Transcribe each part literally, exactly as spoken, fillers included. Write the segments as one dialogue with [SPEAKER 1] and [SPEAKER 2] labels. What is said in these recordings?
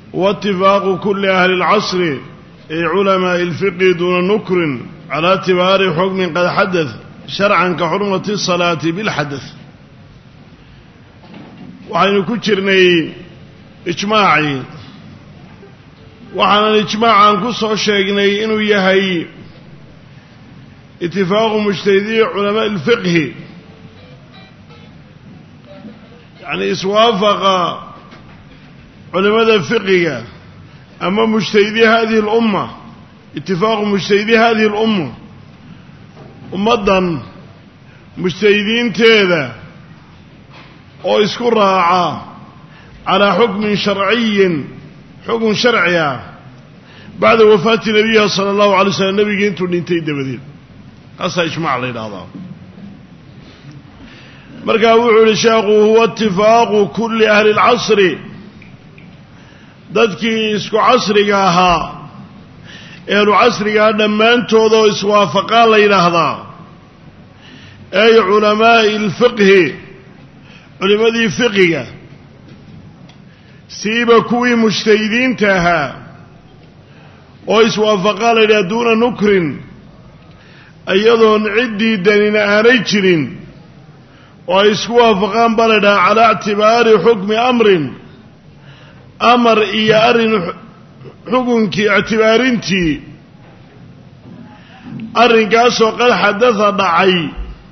[SPEAKER 1] واتفاق كل أهل العصر أي علماء الفقه دون نكر على اعتبار حكم قد حدث شرعا كحرمة الصلاة بالحدث. وحين كترني إجماعي وحين الإجماع عن قصة الشيقني إنه يهي اتفاق مجتهدي علماء الفقه، يعني إسوافق علماء الفقه أما مجتهدي هذه الأمة، اتفاق مجتهدي هذه الأمة أمضا مجتهدين تيذا أو إسكراعا على حكم شرعي حكم شرعي بعد وفاة النبي صلى الله عليه وسلم. النبي جنتو ننتهي دبدين أصلا إجماع علينا هذا مركا وحول شاقه هو اتفاق كل أهل العصر dadkii isku casriga ahaa eelu casriga dhammaantood oo iswaafaqaa la yidhaahdaa ay culamaa'i alfiqhi culimadii fiqiga siiba kuwii mujtahidiinta ahaa oo iswaafaqaa la yidhaha duuna nukrin iyadoon ciddii danina aanay jirin oo ay isku waafaqaan baa la yidhaha calaa ictibaari xukmi amrin أمر إيا حكمك اعتبارنتي أرن كاسو قد حدث ضعي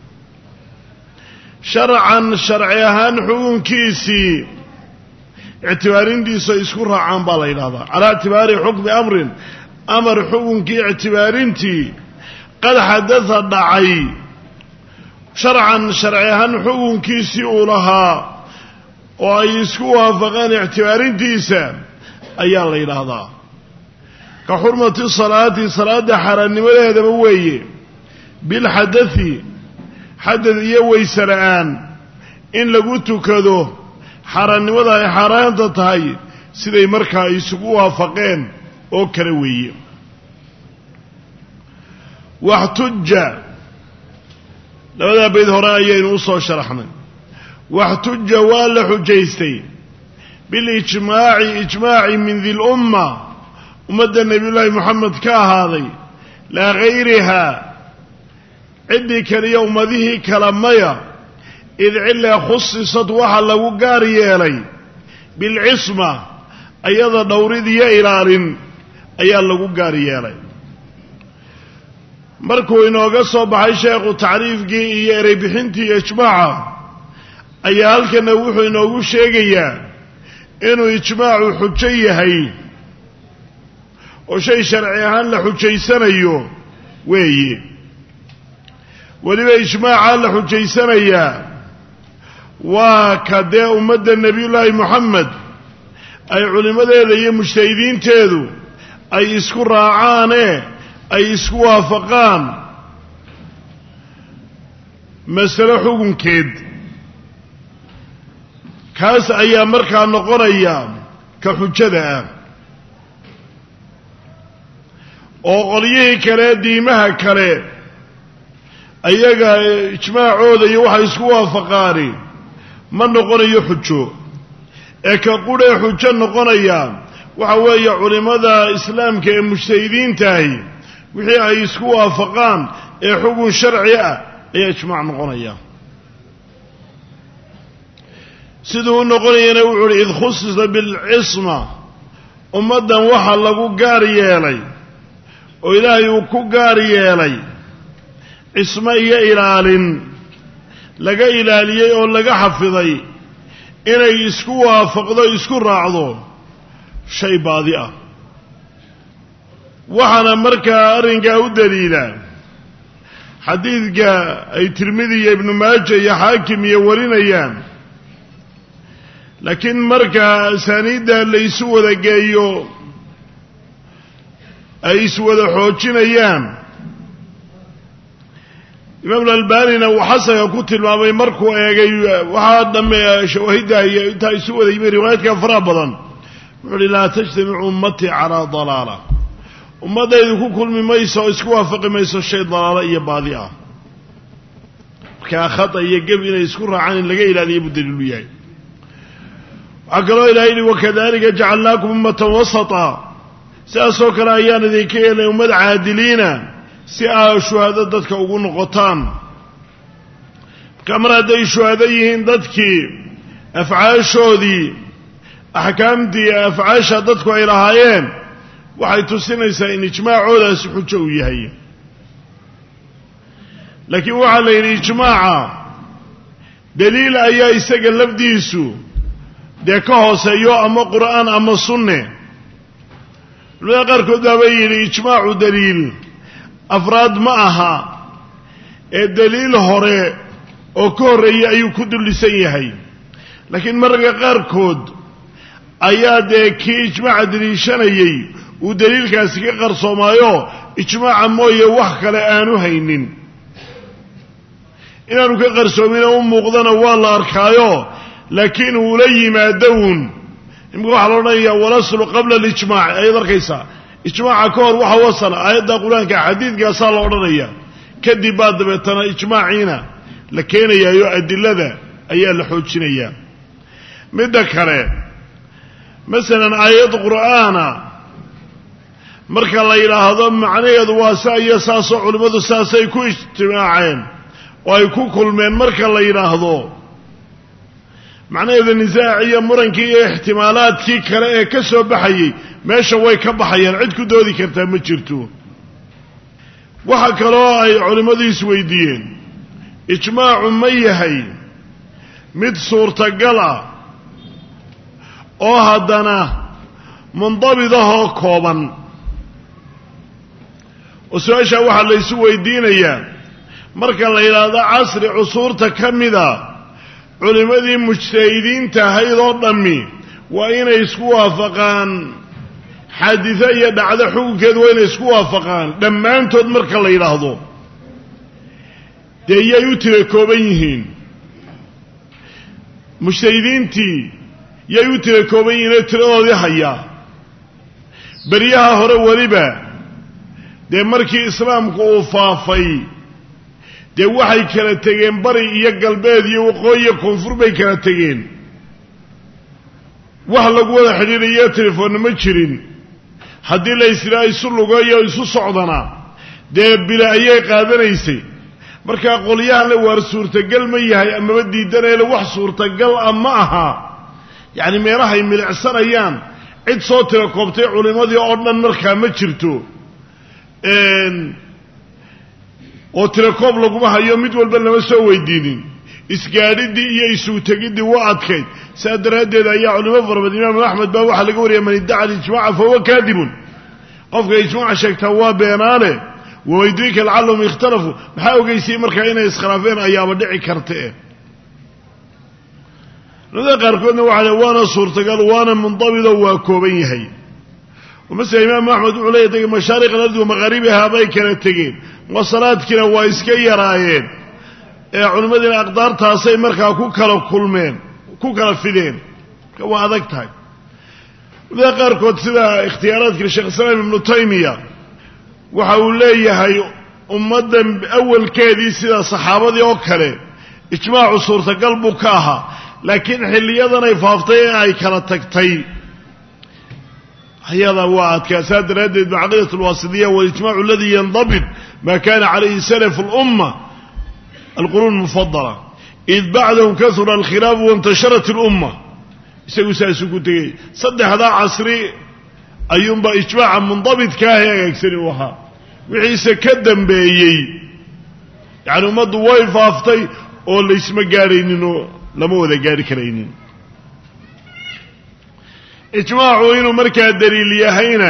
[SPEAKER 1] شرعا شرعيهان حكمكيسي اعتبارنتي سيسكرها عن بالين هذا على اعتبار حكم أمر أمر حكمك اعتبارنتي قد حدث ضعي شرعا شرعيهان حكمكيسي أولها oo ay isku waafaqaan ictibaarintiisa ayaa la yidhaahdaa ka xurmati salaati salaada xaaraannimadeedaba weeye bilxadai xadad iyo weyse la'aan in lagu tukado xaaraannimada ay xaaraanta tahay siday markaa isugu waafaqeen oo kale weeye. waxtuja labadaa bayd hore ayaynu u soo sharaxnay. واحتج ولا حجيستي بالإجماع إجماع من ذي الأمة ومدى النبي الله محمد كهذا لا غيرها عندك اليوم ذه كلمية إذ علا خصصت وحل وقاري لي بالعصمة أيضا دور ذي إلال أيضا وقاري لي مركو إنه قصب عيشاق تعريف جي يري بحنتي إجماعه ayaa halkana wuxuu inoogu sheegayaa inuu ijmaacu xujo yahay oo shay sharci ahaan la xujaysanayo weeye. weliba ijmaaca la xujaysanayaa waa ka dee ummadda nebiyullaahi moxamed ay culimmadeeda iyo mujtahidiinteedu ay isku raacaane ay isku waafaqaan masalo xukunkeed. kaas ayaa markaa noqonaya ka xujada ah oo qolyihii kale diimaha kale ayaga ijmaacooda iyo waxay isku waafaqaani ma noqonayo xujo ee ka qudhee xujo noqonaya waxa weeye culimmada islaamka ee mujtahidiintahi wixii ay isku waafaqaan ee xukun sharci ah ayaa ijmaac noqonaya. siduu noqonayana wuxuu id khusisa bilcisma ummaddan waxa lagu gaar yeelay oo ilaahay uu ku gaar yeelay cismo iyo ilaalin laga ilaaliyey oo laga xafiday inay isku waafaqdo isku raacdo shay baadi ah. waxaana markaa arrinkaa u daliila xadiidka ay tirmidi iyo ibnu maaja iyo xaakim iyo warinayaan, laakiin markaa asaaniidda la isu wada geeyo ay iswada xoojinayaan. imaam alalbanina uu xasanka ku tilmaamay markuu eegay waxaa dhamme shawaahidda iyo intaa isu wada yimi riwaayaadka faraha badan, wuxuu uhi laa tajtamicu ummatii calaa dalaala, ummaddaydu ku kulmi mayso oo isku waafaqi mayso shay dalaalo iyo baadi ah. markaa khata iyo geb inay isku raacaan in laga ilaaliyo buu daliilu yahay. وعقلوا إلهي وكذلك جعلناكم أمة وسطا سأسوا كلا أيان ذيكي لأمد عادلين سأسوا شهادة ذاتك أقول نقطان كامرا دي شهاديهن ذاتك أفعاشو دي أحكام دي أفعاشا ذاتك إلهيين وحيث سنسا إن إجماعوا لا سحجوا يهي لكن وعلى إن إجماع دليل أيها يستقل لفديسو dee ka hooseeyo ama qur'aan ama sunne loo qarkood baa yiri ijmaacu daliil afraad ma aha ee daliil hore oo ka horeeyay ayuu ku dulisan yahay laakiin marka qaarkood ayaa dee kii ijmaaca daliishanayay uu daliilkaasi ka qarsoomayo ijmaaca mooye wax kale aanu haynin inaanu ka qarsoomin oo muuqdana waa la arkaayo لكن ولي ما دون يقول حلونا يا ولسل قبل الإجماع أيضا كيسا إجماع كور وحا وصل أيضا قولان كحديث قاسال ورنيا كدي بعد بيتنا إجماعينا لكن يا يؤدي لذا أيها الحوشينيا مذكرة مثلا آيات قرآن مركا الله إلى هذا معنى دواسا يساس علماء الساسة يكون اجتماعين ويكون كل من مركا الله إلى هذا معنى إذا نزاعية مرنكية احتمالات كي كلا كسو بحيي ماشا واي كبحيي عدكو دودي كرتا مجرتو وحكروا أي علماء دي سويديين إجماع ميهي مد صورة قلع أو هدنا منضبطه كوبا وسواشا واحد اللي سويدين اياه مركا اللي هذا عصر عصورة كمذا culimadii mujtahidiinta ahayd oo dhammi waa inay isku waafaqaan xadiisa iyo dhacdo xukunkeed waa inay isku waafaqaan dhammaantood marka la yidhaahdo dee yay u tira kooban yihiin mujtahidiintii yay u tira kooban yihiin ee tiradoodii hayaa beryaha hore weliba dee markii islaamku uu faafay dee waxay kala tegeen bari iyo galbeed iyo waqooyi iyo koonfur bay kala tegeen wax lagu wada xidhiidhayo telefoonna ma jirin haddii la israa isu lugayo isu socdana dee bila ayay qaadanaysay markaa qolyahan le waar suurtagal ma yahay amaba diidanayla wax suurtagal ah ma aha yacni meelahay milicsanayaan cid soo tira koobtay culimmadii oo dhan markaa ma jirto oo tirakoob laguma hayo mid walba lama soo weydiinin isgaadhidii iyo isugu tegidii waa adkayd saa daraaddeed ayaa culimo fara badan imaam axmed baa waxaa laga wariyay man iddaca alijmaca fahuwa kaadibun qofka ijmaaca sheegtaa waa beenaale waweydiinka lacallahum ikhtalafuu maxaa ogeysay markaa inay iskhilaafeen ayaaba dhici karta eh culimada qaarkoodna waxaa le waana suurtagal waana mundabido waa kooban yahay ومثل إمام أحمد عليه تجي مشارق الأرض ومغاربها باي كانت تجين وصلات كنا وإسكي رايين علماء الأقدار تاسي مركا كوكلا كلمين كوكلا فيدين كوا هذاك تاي وذا قاركود سدا اختيارات كالشيخ السلام ابن تيمية وحاولي هاي أمدا بأول كادي سدا صحابة دي أوكالي اجماع صورة قلبه كاها لكن حليادنا يفافتين هاي كانت تكتي هذا وعد كاسات ردد بعقيدة الواسطية والإجماع الذي ينضبط ما كان عليه سلف الأمة القرون المفضلة إذ بعدهم كثر الخلاف وانتشرت الأمة يسوي ساسكوتي صد هذا عصري أيوم بإجماع منضبط كاهي يكسر وها وعيسى كدم بيي يعني ما ضواي فافتي أو اللي اسمه قارين إنه لما هو ذا قاري كرينين إجماعوا إنه مركز دليل يهينا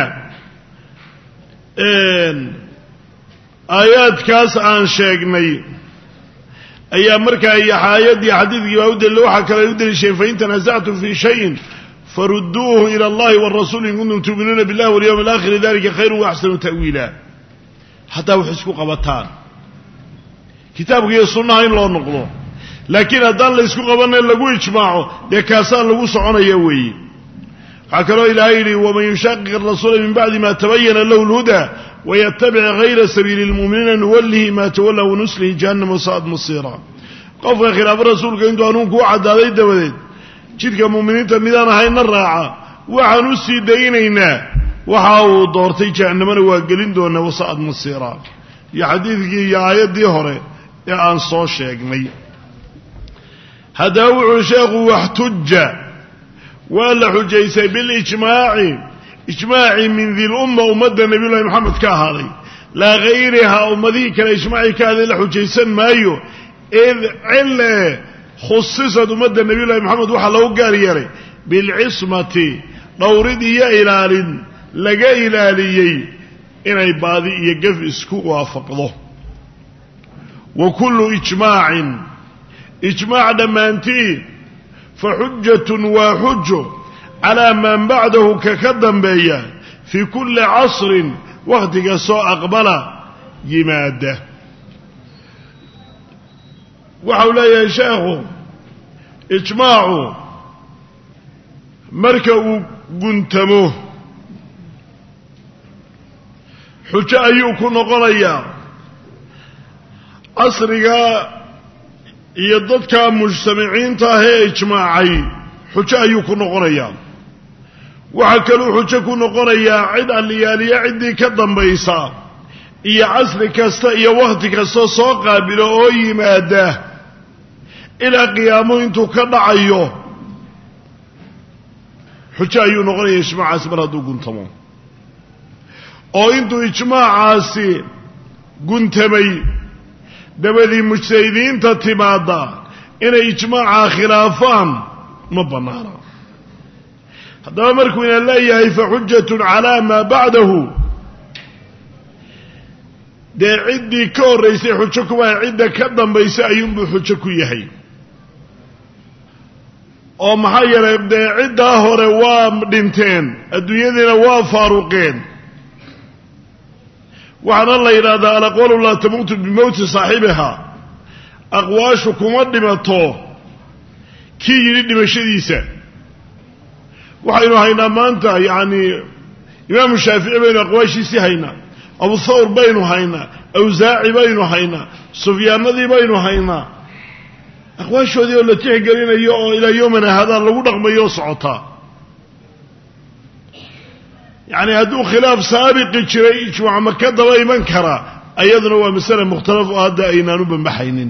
[SPEAKER 1] آيات كاس عن شيقني أي مركز أي حايات دي حديث يود اللوحة كلا يود الشيء فإن تنازعتم في شيء فردوه إلى الله والرسول إن كنتم تؤمنون بالله واليوم الآخر ذلك خير وأحسن تأويلا حتى وحسكوا قبطان كتابك يصنع إن الله نقضه لكن هذا اللي يسكوا قبطان لقوا إجماعه دي كاسان لقوا سعونا يوي حكروا إلهي ومن يشاقق الرسول من بعد ما تبين له الهدى ويتبع غير سبيل المؤمنين نوله ما تولى ونسله جهنم وصعد مصيرا قف خلاف الرسول كنتو أنوك وعد هذا الدولين jidka mu'miniinta midaan ahayna raaca waxaan u sii daynaynaa waxa uu doortay jahannamana waa gelin doonaa wasa'ad masiira iyo xadiidkii iyo aayaddii hore ee aan soo sheegnay haddaba wuxuu sheekhu waxtuja waa la xujaysay bilijmaaci ijmaaci min dilumma ummadda nabiyullahi moxamed ka ahaaday laa hayrihaa ummadihii kale ijmaacii ka ahaaday la xujaysan maayo id cille khusisad ummadda nabiyullahi moxamed waxaa lagu gaar yeelay bilcismati dhowrid iyo ilaalin laga ilaaliyey inay baadi iyo gef isku waafaqdo wa kullu ijmaacin ijmaac dhammaantii fa xujatun waa xujo calaa man bacdahu ka ka dambeeya fii kulli casrin wakhtiga soo aqbala yimaada waxau leeyahay sheekhu ijmaacu marka uu guntamo xujo ayuu ku noqonayaa casriga iyo dadka mujtamiciinta ah ee ijmaacay xujo ayuu ku noqonayaa waxaa kaluu xujo ku noqonayaa cid alliyaaliya ciddii ka dambaysa iyo casri kasta iyo wakhti kasta soo qaabilo oo yimaada ilaa qiyaamuhu intuu ka dhacayo xujo ayuu noqonaya ijmaacaasi mar hadduu guntamo oo intuu ijmaacaasi guntamay dabadii mujtahidiinta timaada inay ijmaacaa khilaafaan ma bannaana haddaba markuu ina leeyahay fa xujatun calaa maa bacdahu dee ciddii ka horraysay xujo kumaa cidda ka dambaysa ayuunbuu xujo ku yahay oo maxaa yeelay dee ciddaa hore waa dhinteen adduunyadiina waa faaruqeen waxaana la yidhaahdaa alaqwalu laa tamuutu bimowti saaxibihaa aqwaashu kuma dhimato kii yidhi dhimashadiisa waxaynu haynaa maanta yacni imaamu shaafici baynu aqwaashiisii haynaa abu thawr baynu haynaa awsaaci baynu haynaa sufyaanadii baynu haynaa aqwaashoodii oo la tixgelinayo oo ilaa yowmana hadaa lagu dhaqmayo oo socotaa yacni hadduu khilaaf saabiqi jiray ijmaac ma ka daba iman karaa ayaduna waa masale mukhtalaf oo hadda aynaan u bambaxaynin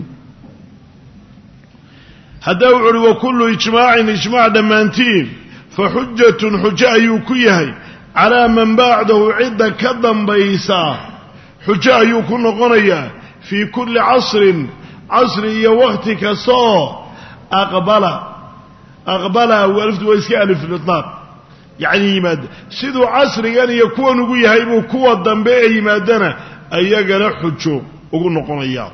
[SPEAKER 1] haddaa wuxu uhi wa kullu ijmaacin ijmaac dhammaantiin fa xujatun xujo ayuu ku yahay calaa man bacdahu cidda ka dambaysa xujo ayuu ku noqonayaa fii kulli casrin casri iyo wakhti kasta oo aqbala aqbala aliftu waa iska alifliطlaaq yacni yimaada siduu casrigan iyo kuwan ugu yahay buu kuwa dambe ee yimaadana ayagana xujo ugu noqonayaa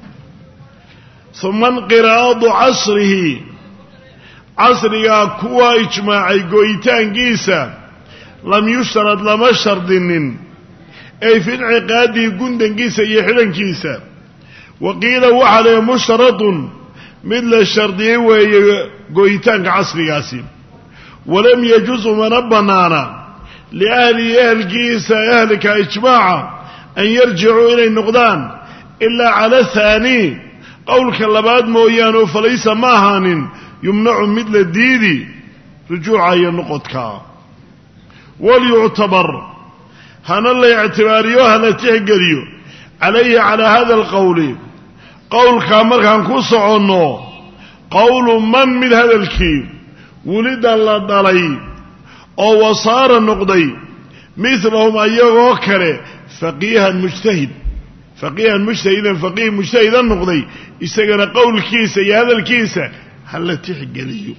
[SPEAKER 1] uma inqiraadu casrihi casrigaa kuwa ijmaacay go'itaankiisa lam yushtarad lama shardinin ay fi inciqaadihi gundankiisa iyo xidhankiisa wa qiila waxaa leeya mushtaradun mid la shardiyey weeye go'itaanka casrigaasi walam yajuzu mana bannaana liahlihi ehelkiisa ehelka ijmaaca an yarjicuu inay noqdaan ilaa cala haanii qowlka labaad mooyaane falaysa ma ahaanin yumnacu mid la diidi rujuuca iyo noqodka walyuctabar hana la ictibaariyo hana tixgeliyo calayhi calaa hada alqowli qowlkaa markaan ku soconno qowlu man mid hadalkii wulida la dhalay oo wasaara noqday midlahum ayagoo kale faqiihan mujtahid faqiihan mujtahidan faqiih mujtahidan noqday isagana qowlkiisa iyo hadalkiisa ha la tixgeliyo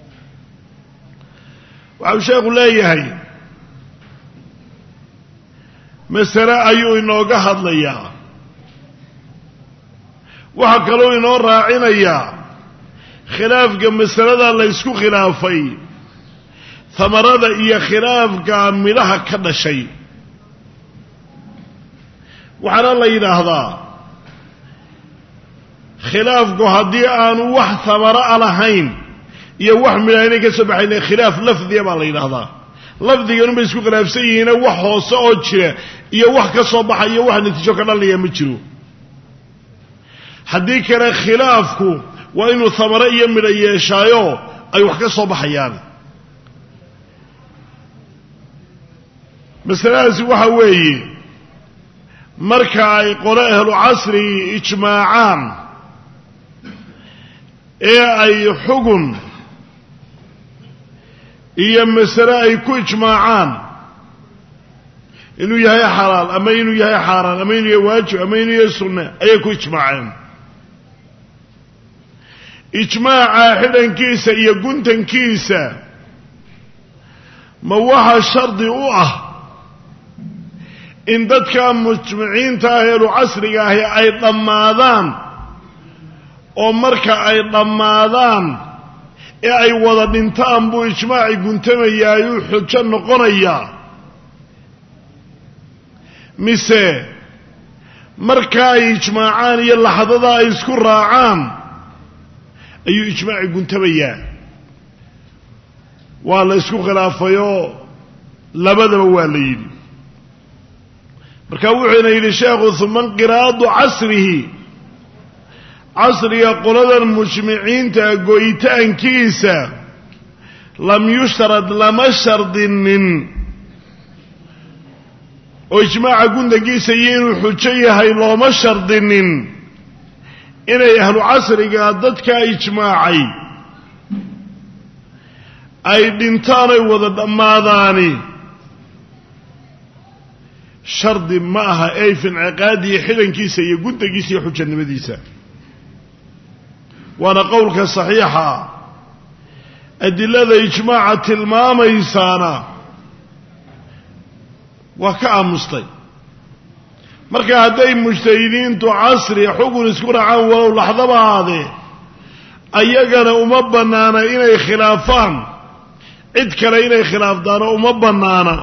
[SPEAKER 1] waxau sheekhu leeyahay masale ayuu inooga hadlayaa waxaa kaloo inoo raacinayaa khilaafka masalada la ysku khilaafay hamarada iyo khilaafka midhaha ka dhashay waxaana la yidhaahdaa khilaafku haddii aanu wax hamaro a lahayn iyo wax midhaha inay ka soo baxayne khilaaf lafdiya baa la yidhaahdaa lafdiganun bay isku khilaafsan yihiine wax hoose oo jira iyo wax ka soo baxa iyo wax natiijo ka dhalnaya ma jiro haddii kale khilaafku waa inuu hamaro iyo midho yeeshaayo ay wax ka soo baxayaan. masaladaasi waxa weeye marka ay qolo ahlu casrigi ijmaacaan ee ay xugun iyo masale ay ku ijmaacaan inuu yahay xalaal ama inuu yahay xaaraan ama inuu yahay waajib ama inuu yahay sunne ayay ku ijmaaceen. ijmaaca xidhankiisa iyo guntankiisa ma waxa shardi u ah in dadka mujmiciinta ah ee casriga ahi ay dhammaadaan oo marka ay dhammaadaan ee ay wada dhintaan buu ijmaaci guntamayaa ayuu xujo noqonayaa, mise marka ay ijmaacaan iyo laxdada ay isku raacaan ayuu ijmaaci guntamayaa? waa la isku khilaafayoo labadaba waa la yidhi. marka wuxuuna yidhi sheekhu uma inqiraadu casrihi, casriga qoladan mujmiciinta go'itaankiisa lam yushrad lama shardinin oo ijmaaca gundankiisa iyo inuu xujo yahay looma shardinin inay ahlu casriga dadka ijmaacay ay dhintaan ay wada dhammaadaani shardi ma aha ay fi inciqaadihi xidhankiisa iyo gundankiisa iyo xujanimadiisa. waana qowlka saxiixa. adilada ijmaaca tilmaamaysaana waa ka aamustay. marka hadday mujtahidiintu casri xugun isku raacaan walow laxdaba ahaadee ayagana uma bannaana inay khilaafaan, cid kale inay khilaafdaano uma bannaana.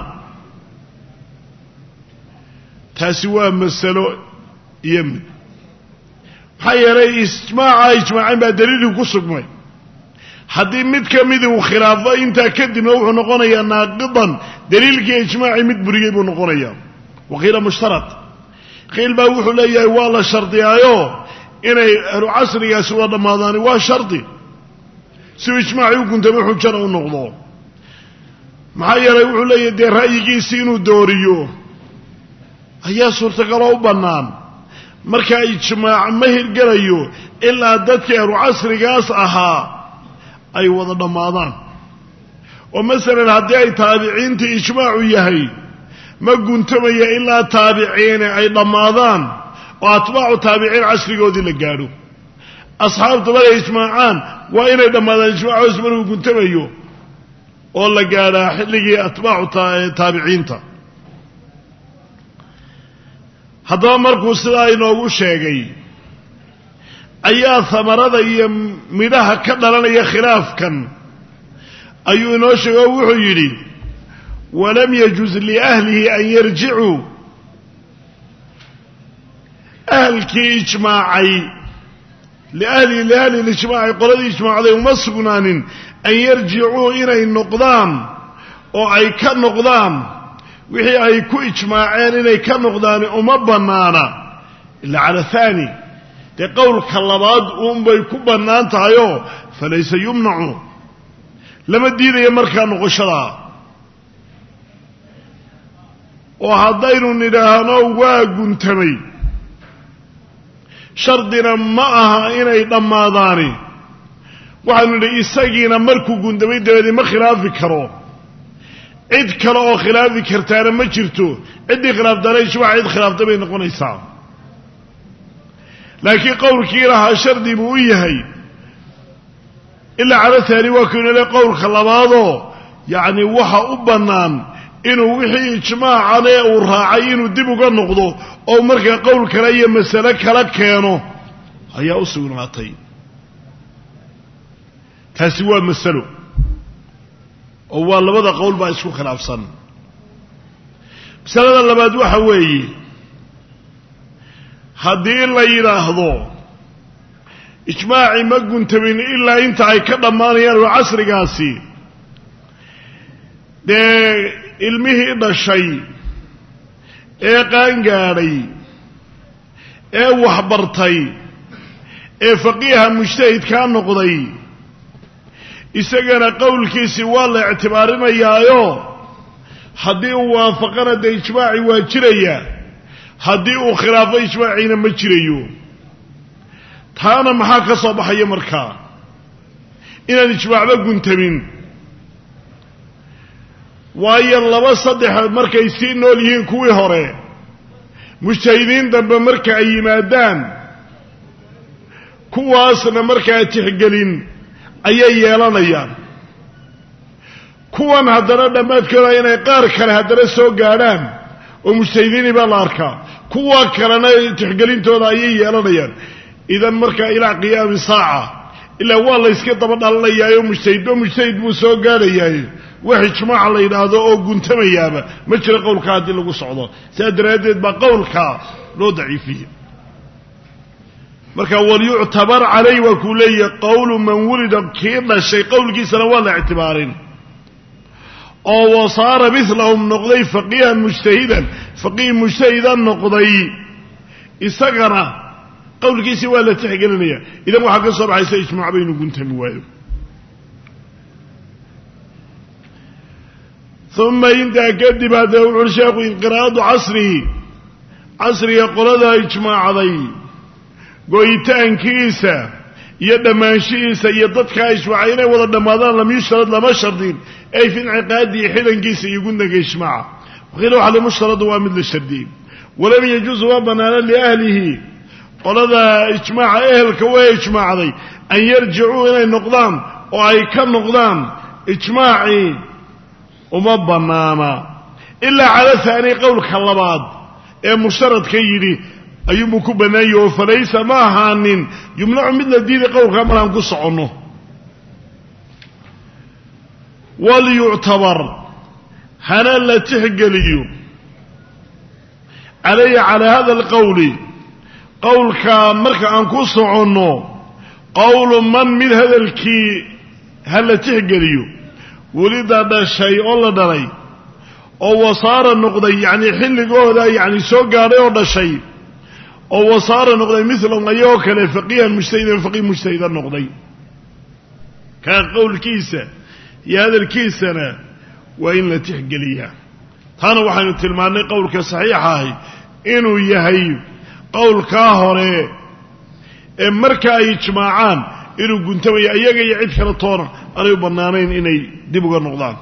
[SPEAKER 1] taasi waa masalo iyo mid. maxaa yeelay ijmaaca ijmaacin baa daliilii ku sugmay. haddii mid ka midi uu khilaafo intaa kadibna wuxuu noqonayaa naaqidan, daliilkii ijmaacii mid buriyey buu noqonayaa. waqiila mushtarat, qiil baa wuxuu leeyahay waa la shardiyaayo inay ahlu casrigaasi wada dhammaadaani waa shardi si uu ijmaacii u guntamo xujana u noqdo. maxaa yeelay wuxuu leeyahay dee ra'yigiisi inuu dooriyo ayaa suurtagaloo u bannaan. marka ijmaac ma hirgelayo ilaa dadkii ahlu casrigaas ahaa ay wada dhammaadaan. oo masalan haddii ay taabiciintii ijmaacu yahay ma guntamaya ilaa taabiciine ay dhammaadaan oo atbaacu taabiciin casrigoodii la gaadho. asxaabta markay ijmaacaan waa inay dhammaadaan ijmaacoos markuu guntamayo oo la gaadhaa xilligii atbaacu taabiciinta. haddaba markuu sidaa inoogu sheegay ayaa hamarada iyo midhaha ka dhalanaya khilaafkan ayuu inoo sheegay oo wuxuu yidhi walam yajuz liahlihi an yarjicuu, ahlkii ijmaacay liahlihi liahli lijmaaci qoladii ijmaacday uma sugnaanin an yarjicuu inay noqdaan oo ay ka noqdaan wixii ay ku ijmaaceen inay ka noqdaani uma bannaana ilaa cala haani, dee qowlka labaad uunbay ku bannaan tahayoo falaysa yumnacu, lama diidayo markaa noqoshadaa. oo haddaynu nidhaahno waa guntamay shardina ma aha inay dhammaadaani, waxaanu nidhi isagiina markuu guntamay dabadeed ma khilaafi karo, cid kale oo khilaafi kartaana ma jirto. ciddii khilaafdaana ijmaac cid khilaafta bay noqonaysaa. laakiin qowlkii lahaa shardi buu u yahay ilaa cala haani waa kaynu le qowlka labaadoo yacni waxa u bannaan inuu wixii ijmaacan ee uu raacay inuu dib uga noqdo oo markaa qowl kale iyo masale kala keeno ayaa u sugnaatay. taasi waa masalo oo waa labada qowl baa isku khilaafsan. masalada labaad waxa weeye haddii la yidhaahdo ijmaaci ma guntamin ilaa inta ay ka dhammaanayaan oo casrigaasi, dee ilmihii dhashay ee qaangaadhay ee waxbartay ee faqiiha mujtahidkaa noqday isagana qowlkiisi waa la ictibaarinayaayo haddii uu waafaqana dee ijmaaci waa jiraya haddii uu khilaafo ijmaaciina ma jirayo taana maxaa ka soo baxaya markaa inaan ijmaacba guntamin waayo laba saddex markay sii nool yihiin kuwii hore mujtahidiin dambe marka ay yimaadaan kuwaasna markaa tixgelin ayay yeelanayaan kuwan haddana dhammaadkooda inay qaar kale haddana soo gaadhaan oo mujtahidiini baa la arkaa kuwa kalena tixgelintooda ayay yeelanayaan idan markaa ilaa qiyaami saaca ilaa waa la yska daba dhalanayaayo mujtahidba mujtahid buu soo gaadhayaay wax ijmaaca la yidhaahdo oo guntamayaaba ma jiro qowlkaa haddii lagu socdo sidaa daraaddeed baa qowlkaa loo daciifiyey marka walyuctabar calayh waa kuu leeyahay qowlu man wulida kii dhashay qowlkiisana waa la ictibaarin oo wasaara milahum noqday faqiihan mujtahidan faqiih mujtahidan noqday isagana qowlkiisii waa la tixgelinaya idan waxaa ka soo baxaysa ijmaac baynu guntami waayo uma intaa kadib haddee wuxuuhi sheekhu inqiraadu casrihi casriga qoladaa ijmaacday go'itaankiisa iyo dhammaanshihiisa iyo dadkaa ijmaacay inay wada dhammaadaan lam yushtarad lama shardin ay fi inciqaadihi xilankiisa iyo gundanka ijmaaca waqiila waxa limushtaradu waa mid la shardiyey walam yajuusu waa bannaana liahlihi qolada ijmaaca ehelka waa ijmaacday an yarjicuu inay noqdaan oo ay ka noqdaan ijmaacii uma bannaana ilaa cala haani qowlka labaad ee mushtaradka yidhi ayuunbuu ku bannaanyah oo falaysa ma ahaanin yumnacu mid la diiday qowlkaa markaan ku soconno walyuctabar hana la tixgeliyo calayhi calaa hada alqowli qowlkaa marka aan ku soconno qowlu man mid hadalkii ha la tixgeliyo welida dhashay oo la dhalay oo wasaara noqday yacnii xilligooda yacni soo gaadhay oo dhashay oo wasaara noqday milahum ayagoo kale faqiihan mujtahidan faqiih mujtahidan noqday kaa qowlkiisa iyo hadalkiisana waa in la tixgeliyaa taana waxaynu tilmaannay qowlka saxiixa ahi inuu yahay qowlkaa hore ee marka ay ijmaacaan inuu guntamaya iyaga iyo cid kale toona aanay u bannaanayn inay dib uga noqdaan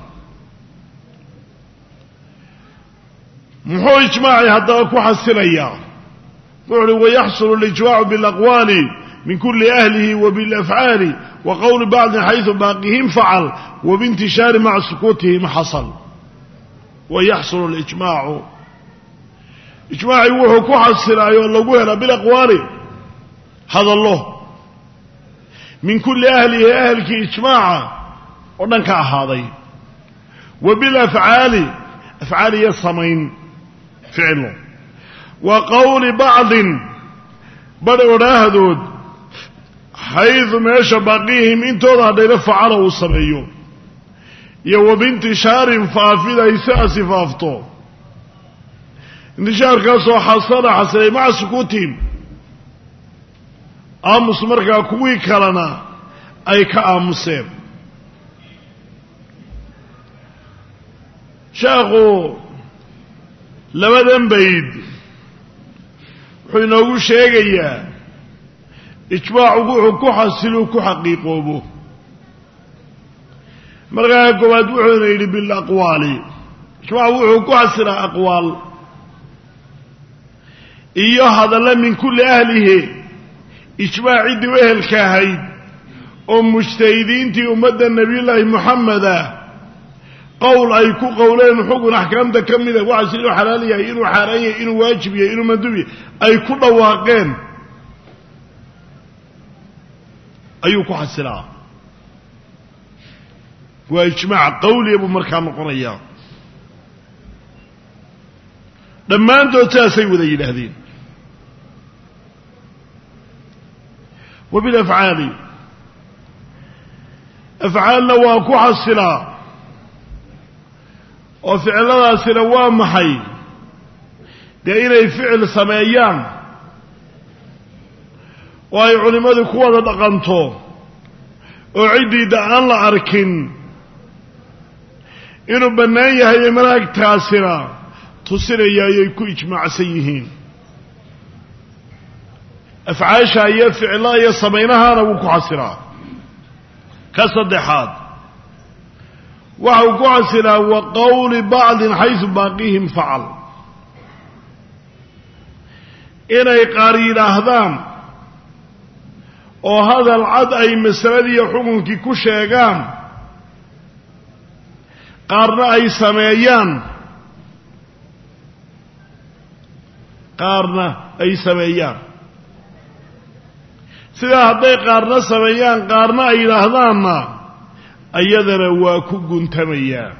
[SPEAKER 1] muxuu ijmaacii haddaba ku xasilayaa wuxu uhi wayaxsulu alijmaacu bilaqwaali min kuli ahlihi wa bilafcaali wa qowli bacdin xaysu baaqihim facal wa biintishaari maca sukuutihim xasal wayaxsulu alijmaacu ijmaacii wuxuu ku xasilaayoo lagu helaa bilaqwaali hadallo min kulli ahlihi ahalkii ijmaaca oo dhan ka ahaaday wa bilafcaali afcaal iyo samayn ficilo wa qowli bacdin badh odhaahdood xaydu meesha baaqihim intooda hadhayna facala uu sameeyo iyo wa biintishaarin faafid ay siaasi faafto intishaarkaasoo xasana xasilay maca sukuutihim aamus markaa kuwii kalena ay ka aamuseen sheekhu labadan bayd wuxuu inoogu sheegayaa ijmaacu wuxuu ku xasiluu ku xaqiiqoobo markaa koowaad wuxuuna yidhi bilaqwaali ijmaacu wuxuu ku xasilaa aqwaal iyo hadalla min kulli ahlihi ijmaac ciddii u ehelka ahayd oo mujtahidiintii ummadda nebiyullaahi moxameda qowl ay ku qowleen xugun axkaamta ka mida waxaas inuu xalaal yahay inuu xaaraan yahay inuu waajib yahay inuu manduub yahay ay ku dhawaaqeen ayuu ku xasilaa waa ijmaac qawliya buu markaa noqonayaa dhammaantood saasay wada yidhaahdeen wa bilafcaali afcaalna waa ku xasilaa oo ficiladaasina waa maxay dee inay ficil sameeyaan oo ay culimmadu ku wada dhaqanto oo ciddida aan la arkin inuu bannaan yahay malaa'igtaasina tusinaya ayay ku ijmaacsan yihiin afcaasha iyo ficilada iyo samaynahaana wuu ku xasilaa ka saddexaad waxa uu ku xasilaa wa qowli bacdin xaysu baaqihim facal inay qaar yidhaahdaan oo hadal cad ay masaladiiyo xukunkii ku sheegaan qaarna ay sameeyaan qaarna ay sameeyaan sidaa hadday qaarna sameeyaan qaarna ay yidhaahdaanna ayadana waa ku guntamayaa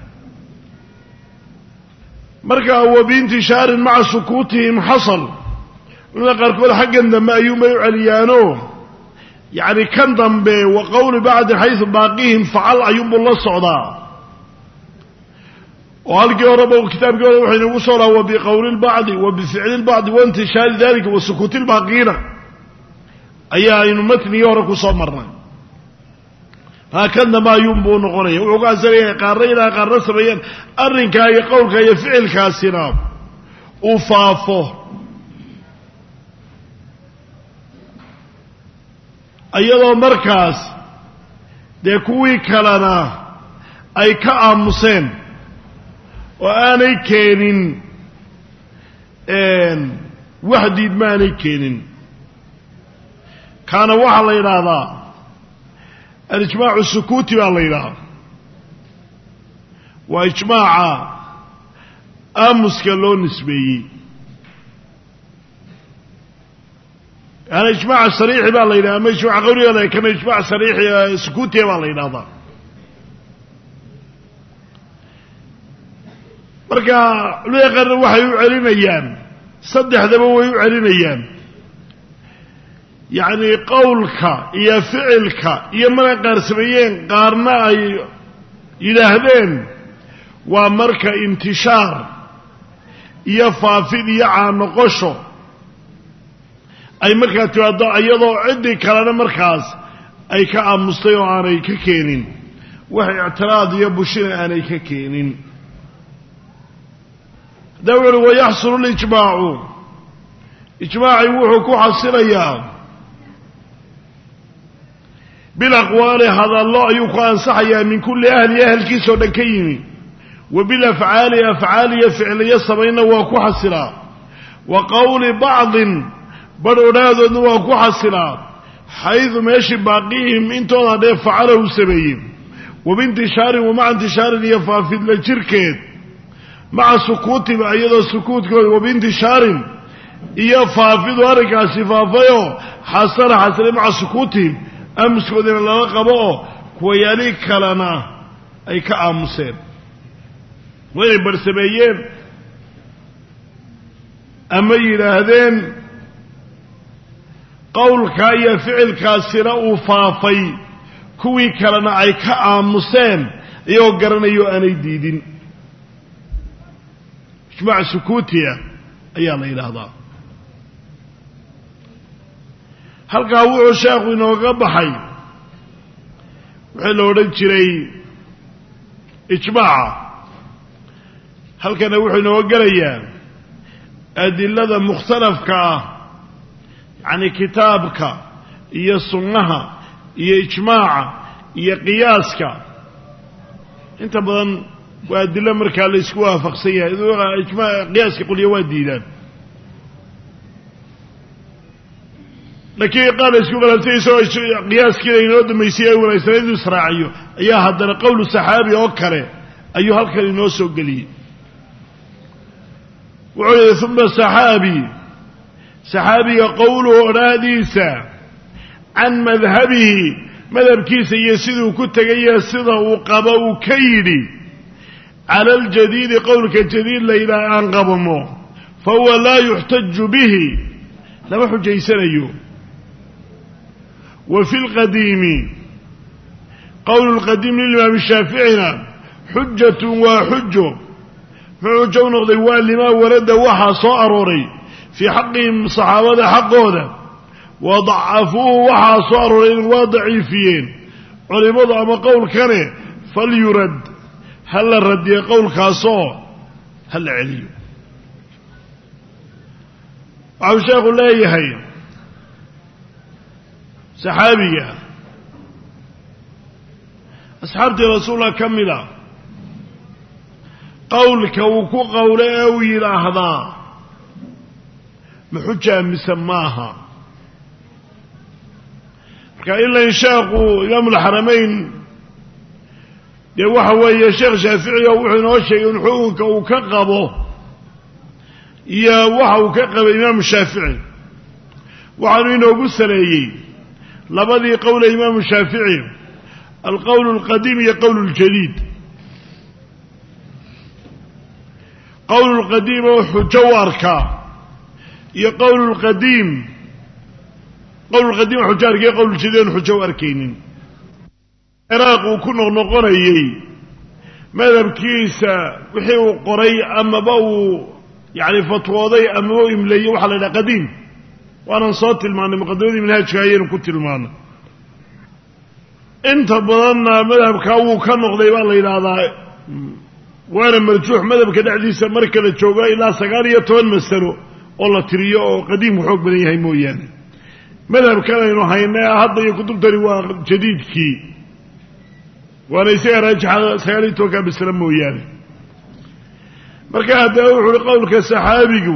[SPEAKER 1] markaa wa biintishaarin maca sukuutihim xasal culimada qaarkood xaggan dambe ayuunbay u celiyaano yacni kan dambe wa qowli bacdi xaysu baaqihim facal ayuunbuu la socdaa oo halkii horeba kitaabkii hore waxay nagu soo laha wa biqowli lbacdi wa bificli lbacdi waintishaari dalika wa sukuuti lbaaqiina ayaa aynu matnigii hore ku soo marnay maa kan dambe ayuunbuu noqonaya wuxuu ka asalayahay qaarna ilaa qaarna sameeyaan arrinkaa iyo qowlkaa iyo ficilkaasina uu faafo iyadoo markaas dee kuwii kalena ay ka aamuseen oo aanay keenin wax diid ma aanay keenin kaana waxaa la yidhaahdaa alijmaacu sukuuti baa la yidhaahdaa waa ijmaaca aamuska loo nisbeeyey يعني إجماع الصريح بقى الله يلا أما إجماع قولي ولا كان إجماع صريح سكوتي بقى الله يلا مركا لو يقرر وحي يعلن أيام صدح ذبه يعلن أيام يعني قولك يا فعلك يا من قرسميين قارنا يلهدين ومركا انتشار يا فافد يا عنقشو ay markaa timaado iyadoo ciddii kalena markaas ay ka aamustay oo aanay ka keenin wax ictiraad iyo bushina aanay ka keenin dawr wa yahsul al-ijma'u ijma'i wuxuu ku xasilayaa bil aqwali hadallo ayuu ku ansaxayaa min kulli ahli ahlkiisoo dhan ka yimi wa bil af'ali af'ali fi'liya sabayna waa ku xasilaa wa qawli ba'din badhowdhaadoodna waa ku xasilaa xaydu meeshii baaqihim intooda dhee facalahu sameeyey wabintishaarin wa maca intishaarin iyo faafidla jirkeed maca sukuutiba iyadoo sukuudkooda wabintishaarin iyo faafidu arrinkaasi faafayoo xasana xasilay maca sukuutihim aamuskoodina lala qabo oo kuwayaali kalena ay ka aamuseen waa inay barsameeyeen ama yidhaahdeen qowlkaa iyo ficilkaasina uu faafay kuwii kalena ay ka aamuseen iyagoo garanayo aanay diidin ijmaac sukuutiya ayaa la yidhaahdaa halkaa wuxuu sheekhu inooga baxay wixii la odhan jiray ijmaaca halkana wuxuu inooga gelayaa adilada mukhtalafka ah يعني كتابك iyo sunnaha iyo ijmaaca iyo qiyaaska inta badan waa adilo markaa la isku waafaqsan yahay ijmaaca qiyaaska quliya waa diidaan laakiin qaal isku qalabtay soo qiyaaskii inoo dhameysay ay wanaagsanaydu israaciyo ayaa haddana qowlu saxaabi oo kale ayuu halkan inoo soo geliyay wuxuu thumma saxaabi saxaabiga qowluhu odhaahdiisa can madhabihi madhabkiisa iyo siduu ku tegaya sida uu qabo uu ka yidhi cala aljadiidi qowlka jadiid la yidhaha aan qabano fa huwa laa yuxtaju bihi lama xujaysanayo wa fi lqadiimi qowlu lqadiim lilimaami shaaficina xujatun waa xujo muxuu xujo u noqday waa limaa warada waxaa soo arooray fii xaqihim saxaabada xaqooda وضعفوه وحاصروا waa daciifiyeen culimadu ama qowlkane falyurad ha la radiyo qowlkaasoo ha la celiyo. waxau sheekhu leeyahay saxaabiga asxaabtii rasuulka ka mida qowlka uu ku qowlo ee uu yidhaahdaa ma xujaa mise maaha. marka ilan sheekhu imaamulxaramayn dee waxa weeye sheekh shaafici oo wuxuu inoo sheegay in xukunka uu ka qabo iyo waxa uu ka qabay imaamu shaafici waxaanu inoogu saleeyey labadii qowle imaamu shaafici alqowl alqadiim iyo qowl اljadiid. qowl اlqadiim oo xujo u arkaa iyo qowl اlqadiim qowl اlqadiim xujo arka iyo qowl اljadiid oon xujo u arkaynin. ciraaq uu ku noqnoqonayey madhabkiisa wixii uu qoray amaba uu yacni fatwooday amaba u imleeyey waxaa la yidhaha qadiim, waanan soo tilmaanay muqadamadii manhaajka ayaynu ku tilmaanay. inta badanna madhabkaa wuu ka noqday baa la yidhaahdaa, waana marjuux madhabka dhexdiisa marka la joogo ilaa sagaal iyo toban masalo oo la tiriyo oo qadiimku xoog badan yahay mooyaane. madhabkan aynu haynay hadda iyo kutubtani waa jadiidkii, waana isaga raajixa sagaal iyo tobanka masalo mooyaane. marka haddaba wuxu uhi qowlka saxaabigu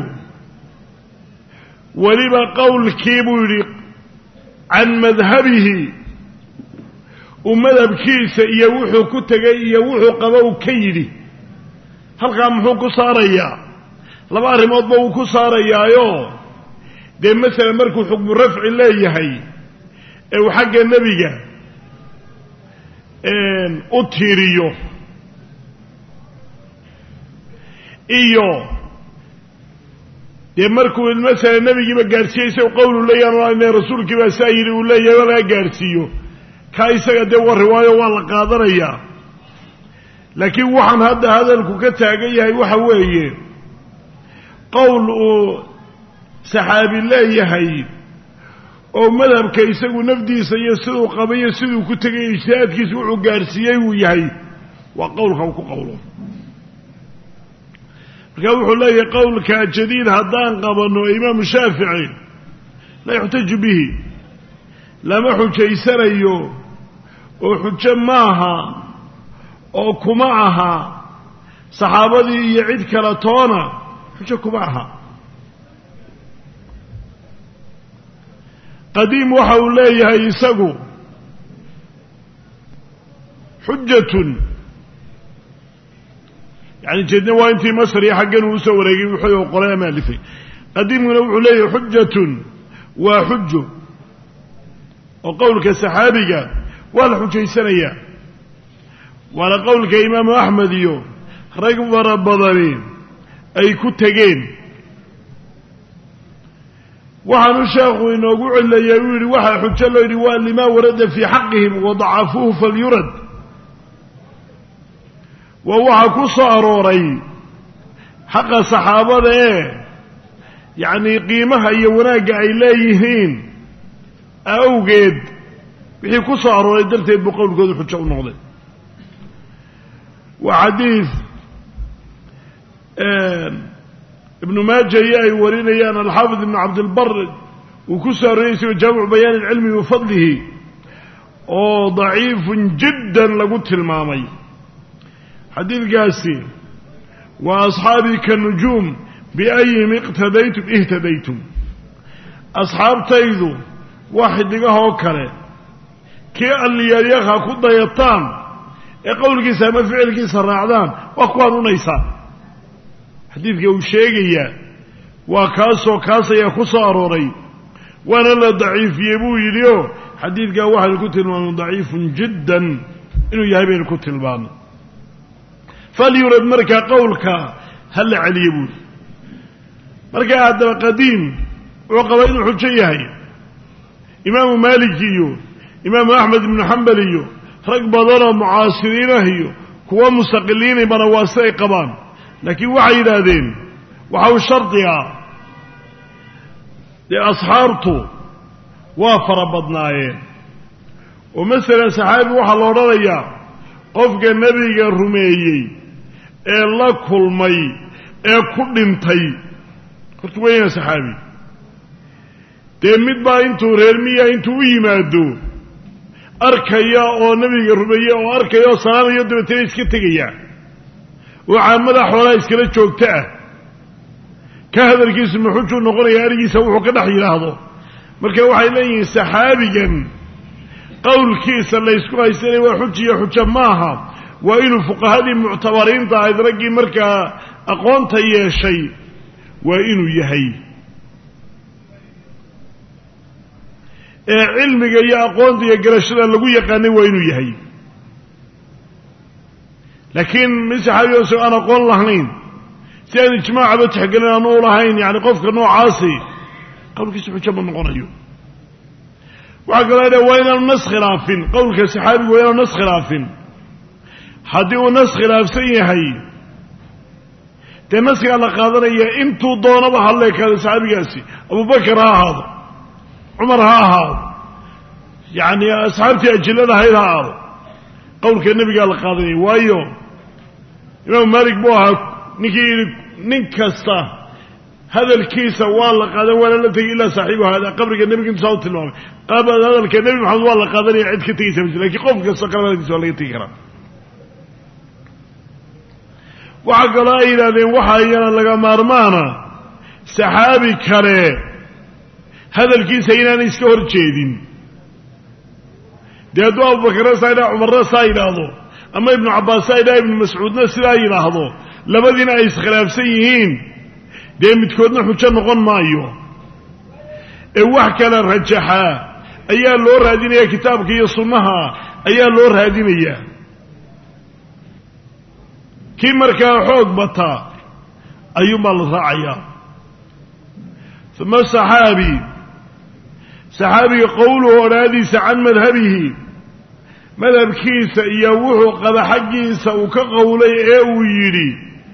[SPEAKER 1] weliba qowlkii buu yidhi can madhabihi uu madhabkiisa iyo wuxuu ku tegay iyo wuxuu qabo uu ka yidhi. halkaa muxuu ku saarayaa? laba arrimoodba wuu ku saarayaayo dee masalan markuu xukmu rafci leeyahay ee uu xagga nebiga u tiiriyo iyo dee markuu masalan nebigiiba gaadhsiiyey isagu qowlu leeyahan rasuulkiibaa saa yidhi uu leeyahay waa laga gaadhsiiyo kaa isaga dee waa riwaayo waa la qaadanayaa. laakiin waxaan hadda hadalku ka taagan yahay waxa weeye qowl uu saxaabi leeyahay oo madhabka isagu nafdiisa iyo siduu qabay iyo siduu ku tegay ijtihaadkiisa wuxuu gaadhsiiyey uu yahay waa qowlka uu ku qowlo. markaa wuxuu leeyahay qowlka jadiid haddaan qabanno imaamu shaafici laa yuxtaju bihi, lama xujaysanayo oo xujo maaha oo kuma aha saxaabadii iyo cid kale toona xujo kuma aha. qadiim waxa uu leeyahay isagu xujatun, yani jeedna waa intii masr iyo xaggan uu usoo wareegay wuxuu qoray ama alifay. qadiimkuna wuxuu leeyahay xujatun waa xujo oo qowlka saxaabiga waa la xujaysanayaa, waana qowlka imaamu axmed iyo rag fara badani ay ku tegeen. waxaanu sheekhu inoogu cilayay uu yidhi waxaa xujo loo yidhi waa limaa warada fii xaqihim wadacafuuhu falyurad, waa waxaa ku soo arooray xaqa saxaabada ee yacnii qiimaha iyo wanaagga ay leeyihiin awgeed wixii ku soo arooray darteed buu qowlkoodu xujo u noqday. waa xadiid ibnu maaja iyo ay warinayaan alxaafid ibnu cabdilbar uu ku soo arooriyey isagoo jaamicu bayaan ilcilmi wa fadlihi oo daciifun jiddan lagu tilmaamay. xadiidkaasi waa asxaabii ka nujuum biayhim iqtadaytum ihtadaytum, asxaabtaydu waa xiddigahoo kale kii alliyaalyaha ku dayataan ee qowlkiisa ama ficilkiisa raacdaan waa ku hanuunaysaan. xadiidka uu sheegayaa waa kaasoo kaas ayaa ku soo arooray waana la daciifiyey buu yidhi oo xadiidkaa waxaynu ku tilmaamay daciifun jiddan inuu yahay baynu ku tilmaamay. falyurad markaa qowlka ha la celiye buuri. markaa haddaba qadiim wuxuu qabaa inuu xujo yahay. imaamu maalik iyo imaamu axmed ibnu xambal iyo rag badanoo mucaasiriinah iyo kuwa mustaqiliinibana waa si ay qabaan, laakiin waxay yidhaahdeen waxa uu shardi ah dee asxaabtu waa fara badnaayeen ومثلا صحابي waxa loo oranayaa qofka nabiga rumeeyay ee la kulmay ee ku dhintay horta weeyna saxaabi de mid baa intuu reer miya intuu u yimaado arkaya oo nabiga rumeeyay oo arkaya oo salaamayo dabeetana iska tagaya oo caamada xoolaha iskala joogta ka hadalkiisu muxuu noqonayaa arigiisa wuxuu ka dhax yiraahdo marka waxay leeyihiin saxaabigan qowlkiisa la isku haysanay waa xujiyo xujo maaha waa inuu fuqahadii muctabariinta ahayd raggii markaa aqoonta yeeshay waa inuu yahay ee cilmiga iyo aqoonta iyo garashada lagu yaqaanay waa inuu yahay laakiin mid saxaabi oo aan aqoon lahayn si aan ijmaacaba tixgelin aan u lahayn yani qofka noocaasi qowlkiisa xujo ma noqonayo waxa kale ee waa inaan nas khilaafin qowlka saxaabigu waa inaan nas khilaafin haddii uu nas khilaafsan yahay dee naska la qaadanaya intuu doonaba hadlay kale saxaabigaasi abubakar ha ahaado cumar ha ahaado yani asxaabtii ajillada ahayd ha ahaado qowlka nebigaa la qaadanaya waayo imaam maalik buu ahaa ninkii yidhi nin kasta hadalkiisa waa la qaadan waana la tegay ilaa saaxiibu hada qabriga nebiga intuu saa u tilmaamay qaabad hadalka nebi maxamed waa la qaadanaya cid ka tegaysa ma lakin qof kasta qalbadiisa waa laga tegi karaa waxaa kaloo ay yidhahdeen waxa iyana laga maarmaana saxaabi kale hadalkiisa inaanay iska hor jeedin dee hadduu abubakar saa yidhahdo cumarna saa yidhaahdo ama ibnu cabbaas saa yidhahdo ibnu mascuudna sidaa yidhaahdo labadiina ay iskhilaafsan yihiin dee midkoodna xujo noqon maayo ee wax kala rajaxa ayaa loo raadinaya kitaabka iyo sunnaha ayaa loo raadinaya kii markaa xoog bata ayuunbaa la raacayaa uma saxaabi saxaabiga qowluhu odhaadiisa can madhabihi madhabkiisa iyo wuxuu qaba xaggiisa uu ka qowlay ee uu yidhi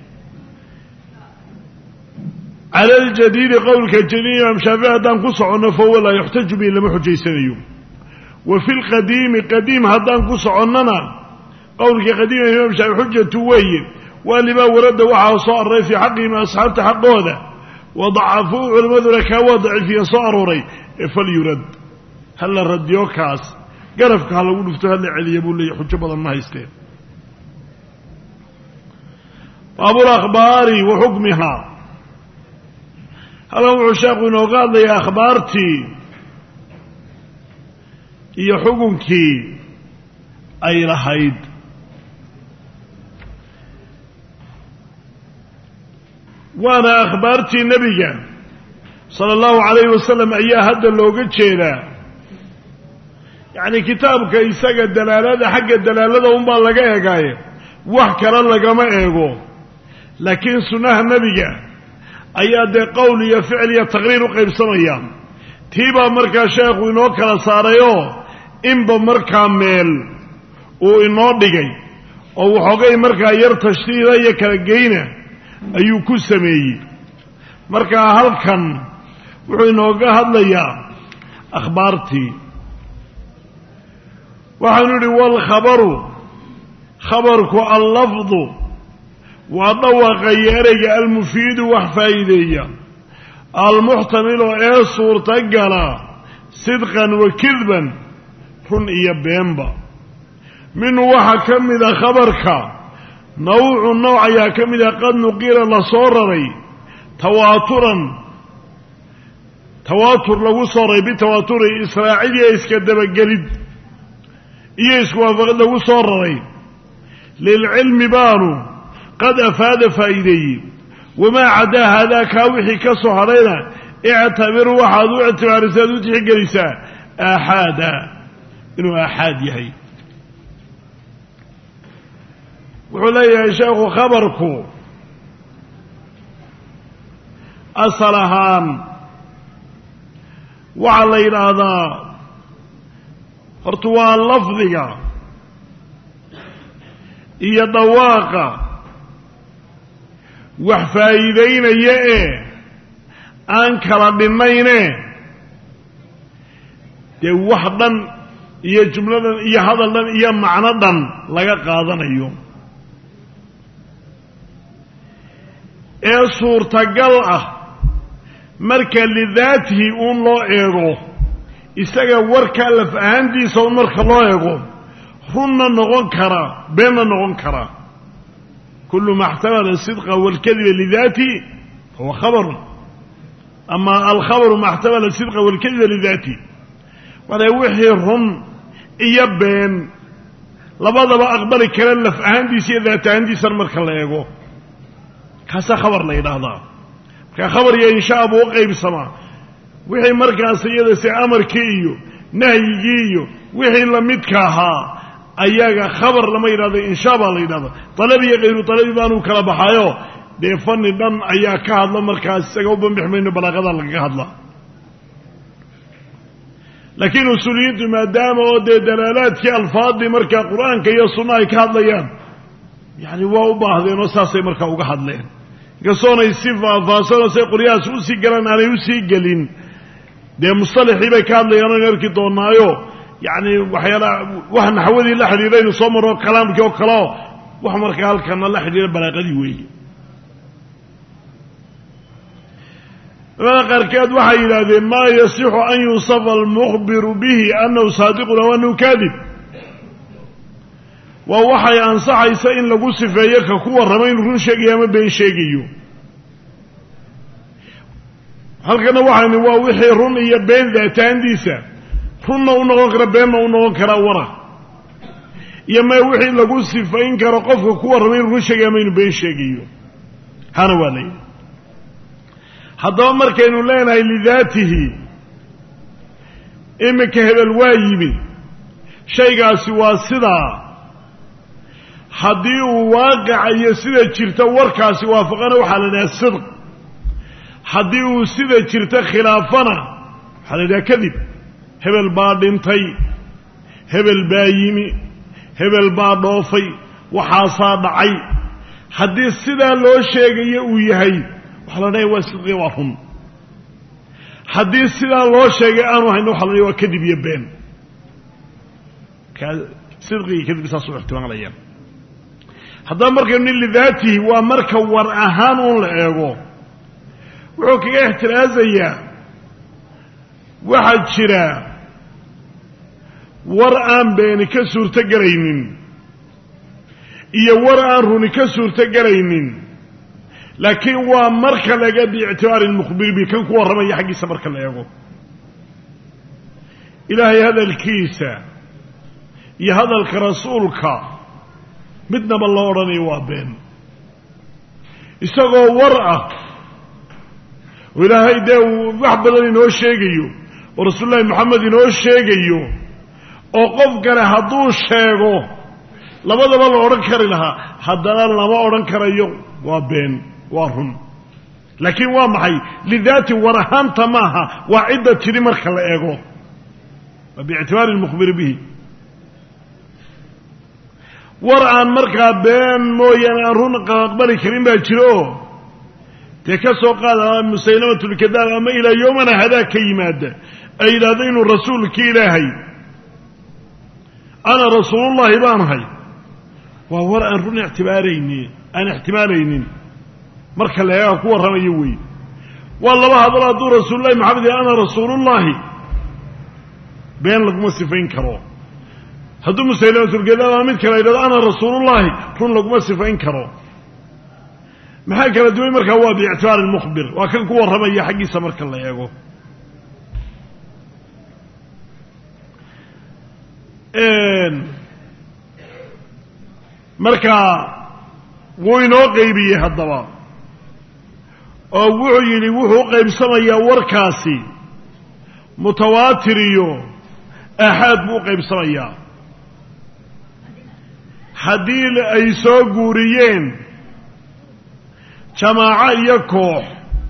[SPEAKER 1] cala aljadiidi qowlka jadiid imaam shaafici haddaan ku soconno fahuwa laa yuxtaju bihi lama xujaysanayo wa fi lqadiimi qadiim haddaan ku soconnona qowlkii qadiima imaam shaafici xujatu weeye waa limaa warada waxaa soo arooray fii xaqihim asxaabta xaqooda wadacafuu culimmaduna kaa waa daciifiya soo arooray ee falyurad ha la radiyo kaas garafka ha lagu dhufto ha la celiya buu leeyahy xujo badan ma haysteen baabulakhbaari wa xukmihaa halkan wuxuu sheekhu inooga hadlayaa akhbaartii iyo xukunkii ay lahayd waana akhbaartii nebiga sala allahu calayhi wasalam ayaa hadda looga jeedaa yacni kitaabka isaga dalaalada xagga dalaalada unbaa laga eegaaye wax kale lagama eego laakiin sunnaha nebiga ayaa dee qowl iyo ficil iyo taqriir u qaybsamaya tii baa markaa sheekhu inoo kala saarayoo inba markaa meel uu inoo dhigay oo waxoogay markaa yar tashdiida iyo kala geyna ayuu ku sameeyey markaa halkan wuxuu inooga hadlayaa akhbaartii waxaanu idhi waalkhabaru khabarku allafdu waa dhawaqaya ereyga almufiidu wax faa'iideeya almuxtamilu ee suurtagala sidqan wa kidban run iyo beenba minhu waxaa ka mida khabarka nawcu nooc ayaa ka mida qad nuqila la soo raray tawaaturan tawaatur lagu soo raray bitawaaturi israacid iyo iska dabagelid iyo iskuwaafaqid lagu soo raray lilcilmi baanu qad afaada faa'iideeyey wamaa cadaa haadaa kaa wixii ka soo hadhayna ictabiru waxaad u ictibaarisaad u tixgelisaa aaxaada inuu aaxaad yahay wuxuu leeyahay sheekhu khabarku asal ahaan waxaa la yidhaahdaa horta waa lafdiga iyo dhawaaqa wax faa'iideynaya ee aan kala dhinayne dee wax dhan iyo jumladan iyo hadaldan iyo macno dhan laga qaadanayo ee suurtagal ah marka lidaatihi uun loo eego isaga warka laf ahaantiisa un marka loo eego runna noqon kara beenna noqon kara kullu ma ihtamala sidqa walkadiba lidaatihi huwa khabarun ama alkhabaru ma ihtamala sidqa walkadiba lidaatihi wala wixii run iyo been labadaba aqbali kara laf ahaantiisa iyo daat ahaantiisa marka la eego kaasa khabar la yiraahdaa marka khabar iyo insha Allah uu qaybsama wixii markaas iyada si amarkii iyo nahyigii iyo wixii la midka ahaa ayaga khabar lama yiraahdo insha Allah la yiraahdo talabi iyo qeyru talabi baanu kala baxayo de fanni dhan ayaa ka hadla markaas isaga u banbixmayno balaaqada laga hadla laakiin usuliyadu maadaama oo de dalalaadkii alfaadi marka quraanka iyo sunnaha ay ka hadlayaan yani waa u baahdeen oo saasay marka uga hadleen gasoonay sifa faasana say qoriyaas u sii galan aanay u sii galin de musalaxii bay ka hadlayaan oo yarki doonaayo yani waxyaala wax naxwadii la xiriirayno soo maro kalaamkii oo kala wax marka halkan la xiriir balaaqadii weey وقركاد waxay yiraahdeen ma yasihu an yusafa al-mukhbir bihi annahu sadiqun wa annahu kadhib wa waxay ansaxaysa in lagu sifeeyo ka kuwa ramay run sheegay ama been sheegayo halkana waxaan waa wixii run iyo been daataandiisa runna u noqon kara beenna u noqon kara wara iyo ma wixii lagu sifeyn karo qofka kuwa ramay run sheegay ama been sheegayo hana walay haddaba markaynu leenahay lidaatihi imika hebel waa yimi shaygaasi waa sidaa haddii uu waaqacayo sida jirta warkaasi waafaqana waxaa la dhahaa sidq haddii uu sida jirta khilaafana waxaa la dhahaa kadib hebel baa dhintay hebel baa yimi hebel baa dhoofay waxaasaa dhacay haddii sidaa loo sheegayo uu yahay waxaa waa sidqi waa run haddii sidaa loo sheegay aanu hayno waxaa waa kadib iyo been sidqi kadib saas u ixtimaalayaan haddaba markaynu nin lidaatihi waa marka war ahaan uun la eego wuxuu kaga ixtiraazayaa waxaa jira war aan beeni ka suurto gelaynin iyo war aan runi ka suurto gelaynin laakiin waa marka laga biictibaar al-mukhbir bi kan ku waramaya xaqiisa marka la eego ilaahay hadalkiisa iyo hadalka rasuulka midnaba loo oranayo waa been isagoo war ah oo ilaahay dee wax badan inoo sheegayo oo rasuulullaahi maxamed inoo sheegayo oo qof kale hadduu sheego labadaba la odhan kari lahaa haddana lama odhan karayo waa been waa run laakiin waa maxay lidaati warahaanta maaha waa cidda tiri marka la eego biictibaari al-mukhbir bihi war aan markaa been mooyaane aan run aqbali karin baa jiro dee ka soo qaada musaylamatulkadaab ama ilaa yowmana hadaa ka yimaada ay yidhaahdo inuu rasuulkii ilaahay ana rasuulullaahi baanahay waa war aan run ictibaarayni aan ixtimaalaynin marka la eego ku warramayo wey waa laba hadal hadduu rasuulullahi maxamed yahay ana rasuulullaahi been laguma sifayn karo hadduu musaylamatulkadaab ama mid kale yidhahdo ana rasuulullaahi run laguma sifayn karo maxaa kala duway markaa waa biictibaar almukhbir waa kan ku warramaya xaggiisa marka la eego marka wuu inoo qaybiyey haddaba oo wuxuu yidhi wuxuu u qaybsamayaa warkaasi mutawaatir iyo aaxaad buu u qaybsamayaa haddii ay soo guuriyeen jamaaco iyo koox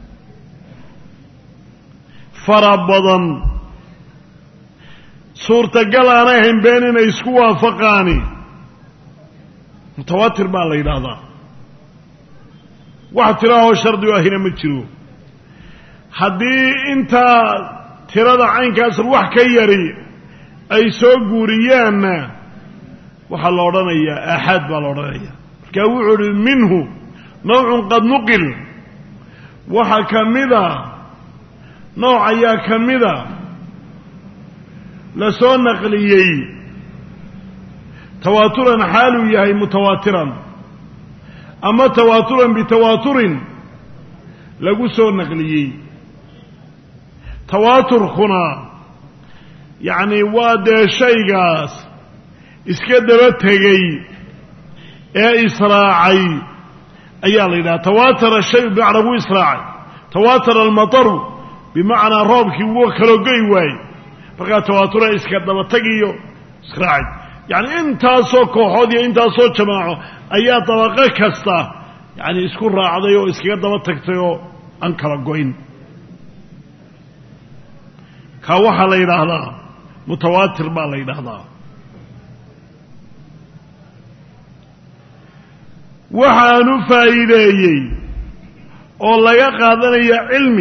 [SPEAKER 1] fara badan suurtagal aanay ahayn been inay isku waafaqaani mutawaatir baa la yidhaahdaa wax tiraahoo shardi u ahina ma jiro haddii intaa tirada caynkaas wax ka yari ay soo guuriyaanna waxaa la odhanayaa aaxaad baa la odhanayaa markaa wuxuu uhi minhu nawcun qad nuqil waxaa ka mida nooc ayaa ka mida la soo naqliyey tawaaturan xaaluu yahay mutawaatiran ama tawaaturan bitawaaturin lagu soo naqliyey tawaaturkuna yacni waa dee shaygaas iska daba tegey ee israacay ayaa la yidhaha tawaatara shay bimacnaa wuu israacay tawaatara almataru bimacnaa roobkii wuu kaloo goy waayey markaa tawaatura iska daba tagiyo israacay yacni intaasoo kooxood iyo intaasoo jamaaco ayaa dabaqo kasta yacni isku raacday oo iskaga daba tagtay oo aan kala goyn kaa waxaa la yidhaahdaa mutawaatir baa la yidhaahdaa waxaanu faa'iideeyey oo laga qaadanaya cilmi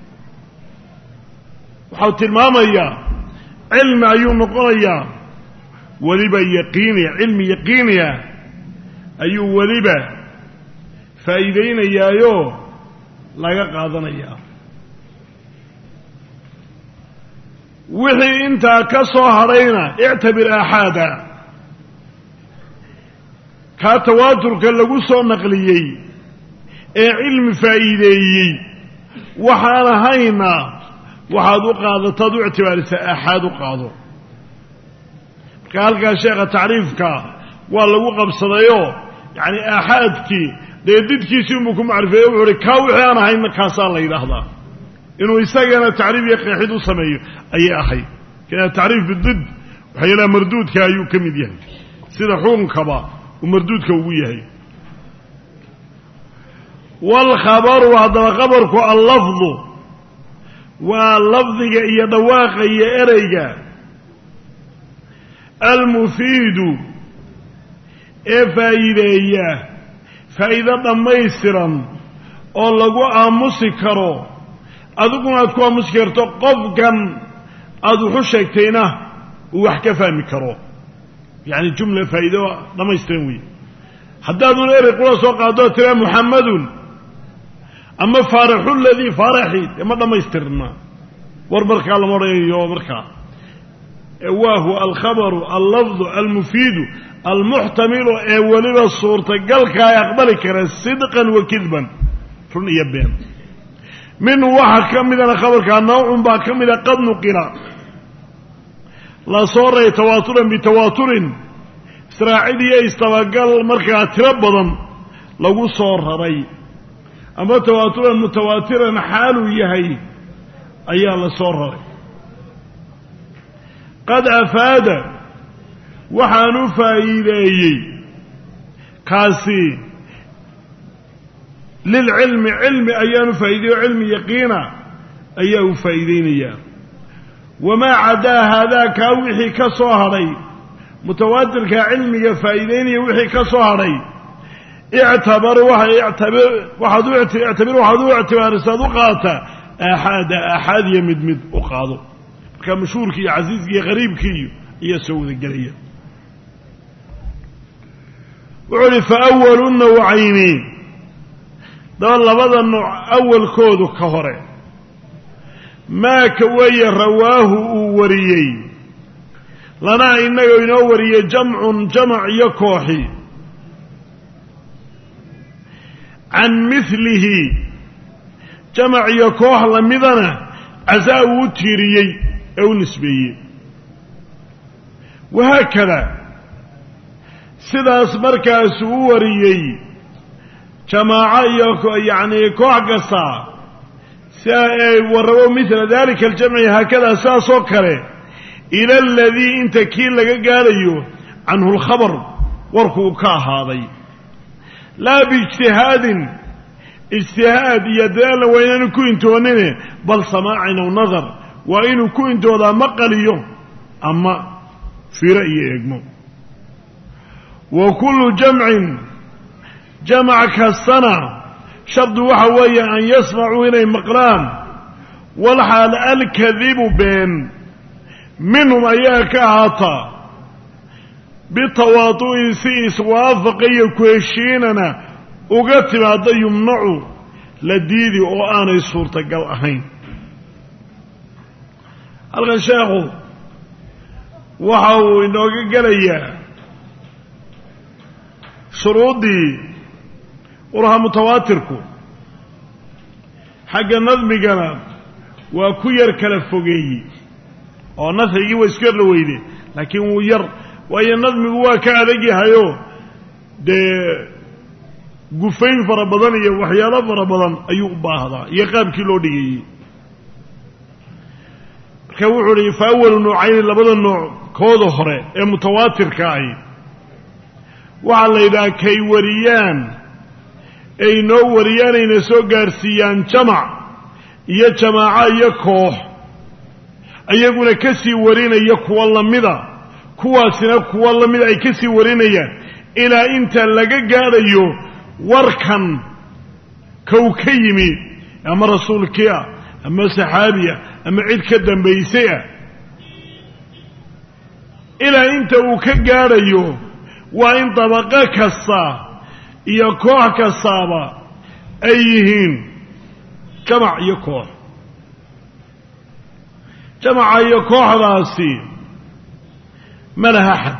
[SPEAKER 1] waxau tilmaamayaa cilmi ayuu noqonayaa weliba yaqiiniya cilmi yaqiiniya ayuu weliba faa'iideynayaayoo laga qaadanayaa wixii intaa ka soo hadhayna ictabir aaxaada kaa tawaaturka lagu soo naqliyey ee cilmi faa'iideeyey waxaan ahayna waxaad u qaadataad u ictibaarisaa aaxaad u qaado marka halkaa sheekha tacriifka waa lagu qabsadayoo yacni aaxaadkii dee didkiisii unbuu ku macrifeeye wuxuu uhi kaa wixii aan ahaynna kaasaa la yidhaahdaa inuu isagana tacriif iyo qeexid u sameeyo ayay ahayd kana tacriif bidid waxyaalaha marduudka ayuu ka mid yahay sida xukunkaba uu marduudka ugu yahay waalkhabaru haddaba khabarku allafdu waa lafdiga iyo dhawaaqa iyo ereyga almufiidu ee faa'iideeya faa'iido dhammaystiran oo lagu aamusi karo adiguna aad ku aamusi karto qofkan aada wuxu sheegtayna uu wax ka fahmi karo yacni jumla faa'iido dhammaystiran weeye haddaadun erey qura soo qaadoo tiraa muxammadun ama faaraxu ladii faaraxi dee ma dhammaystirna war markaa lama odhanayo markaa waahu alkhabaru allafdu almufiidu almuxtamilu ee weliba suurtagalka ay aqbali kara sidqan wa kidban run iyo been minhu waxaa ka midana khabarkaa nawcun baa ka mida qad nuqila la soo raray tawaaturan bitawaaturin israacid iyo istabagal markaa tiro badan lagu soo raray ama tawaaturan mutawaatiran xaaluu yahay ayaa la soo raray qad afaada waxaanu faa'iideeyey kaasi lilcilmi cilmi ayaanu faa'iideeyo cilmi yaqiina ayaa u faa'iideynayaa wamaa cadaa haadaa kaa wixii ka soo hadhay mutawaatirkaa cilmiga faa'iideynaya wixii ka soo hadhay ictabaru waxaad u ictibaarisaad u qaata aaxaada aaxaad iyo mid mid u qaado marka mashhuurkii iyo casiiskii iyo qariibkii ayaa soo wada gelaya wuxuu uhi fa awalu nawcayni daba labada nooc awalkoodu ka hore maa ka weeye rawaahu uu wariyey lanaa innaga inoo wariyey jamcun jamac iyo kooxi can milihi jamac iyo koox lamidana casaa uu u tiiriyey ee u nisbeeyey wahaakada sidaas markaasuu u wariyey jamaaco iyo yacni koox kasta si ay warrabo midla dalika aljamci haakadaa sidaasoo kale ila aladii inta kii laga gaadhayo canhu alkhabar warku uu ka ahaaday laa biijtihaadin ijtihaad iyo daalna waa inaanu ku intoonine bal samaacin aw nadar waa inuu ku intoodaa maqaliyo ama fiiro iyo eegmo wa kullu jamcin jamac kastana shardu waxa weeye an yasmacuu inay maqlaan walxaal alkadibu been minhum ayaa ka ahaataa bitawaadu'in si iswaafaqaya ku heshiinana uga timaada yumnacu la diidi oo aanay suurtagal ahayn. halkan sheekhu waxa uu inooga gelayaa shuruuddii uraha mutawaatirku xagga nadmigana waa ku yar kala fogeeyey oo nasrigii waa iska la weyde laakiin wuu yar waayo nadmigu waa ka adag yahayo dee gufayn fara badan iyo waxyaalo fara badan ayuu u baahdaa iyo qaabkii loo dhigayey. marka wuxuu uhi fa awalu noocayni labada nooc kooda hore ee mutawaatirka ahi waxaa la yidhaha kay wariyaan ay noo wariyaanayna soo gaarsiiyaan jamac iyo jamaaco iyo koox ayaguna ka sii warinaya kuwa lamida kuwaasina kuwa lamida ay ka sii warinayaan ilaa inta laga gaadhayo warkan kow ka yimi ama rasuulkii ah ama saxaabiya ama cid ka dambaysay ah ilaa inta uu ka gaadhayo waa in dabaqo kasta iyo koox kastaaba ay yihiin jamac iyo koox. jamaca iyo kooxdaasi ma laha xad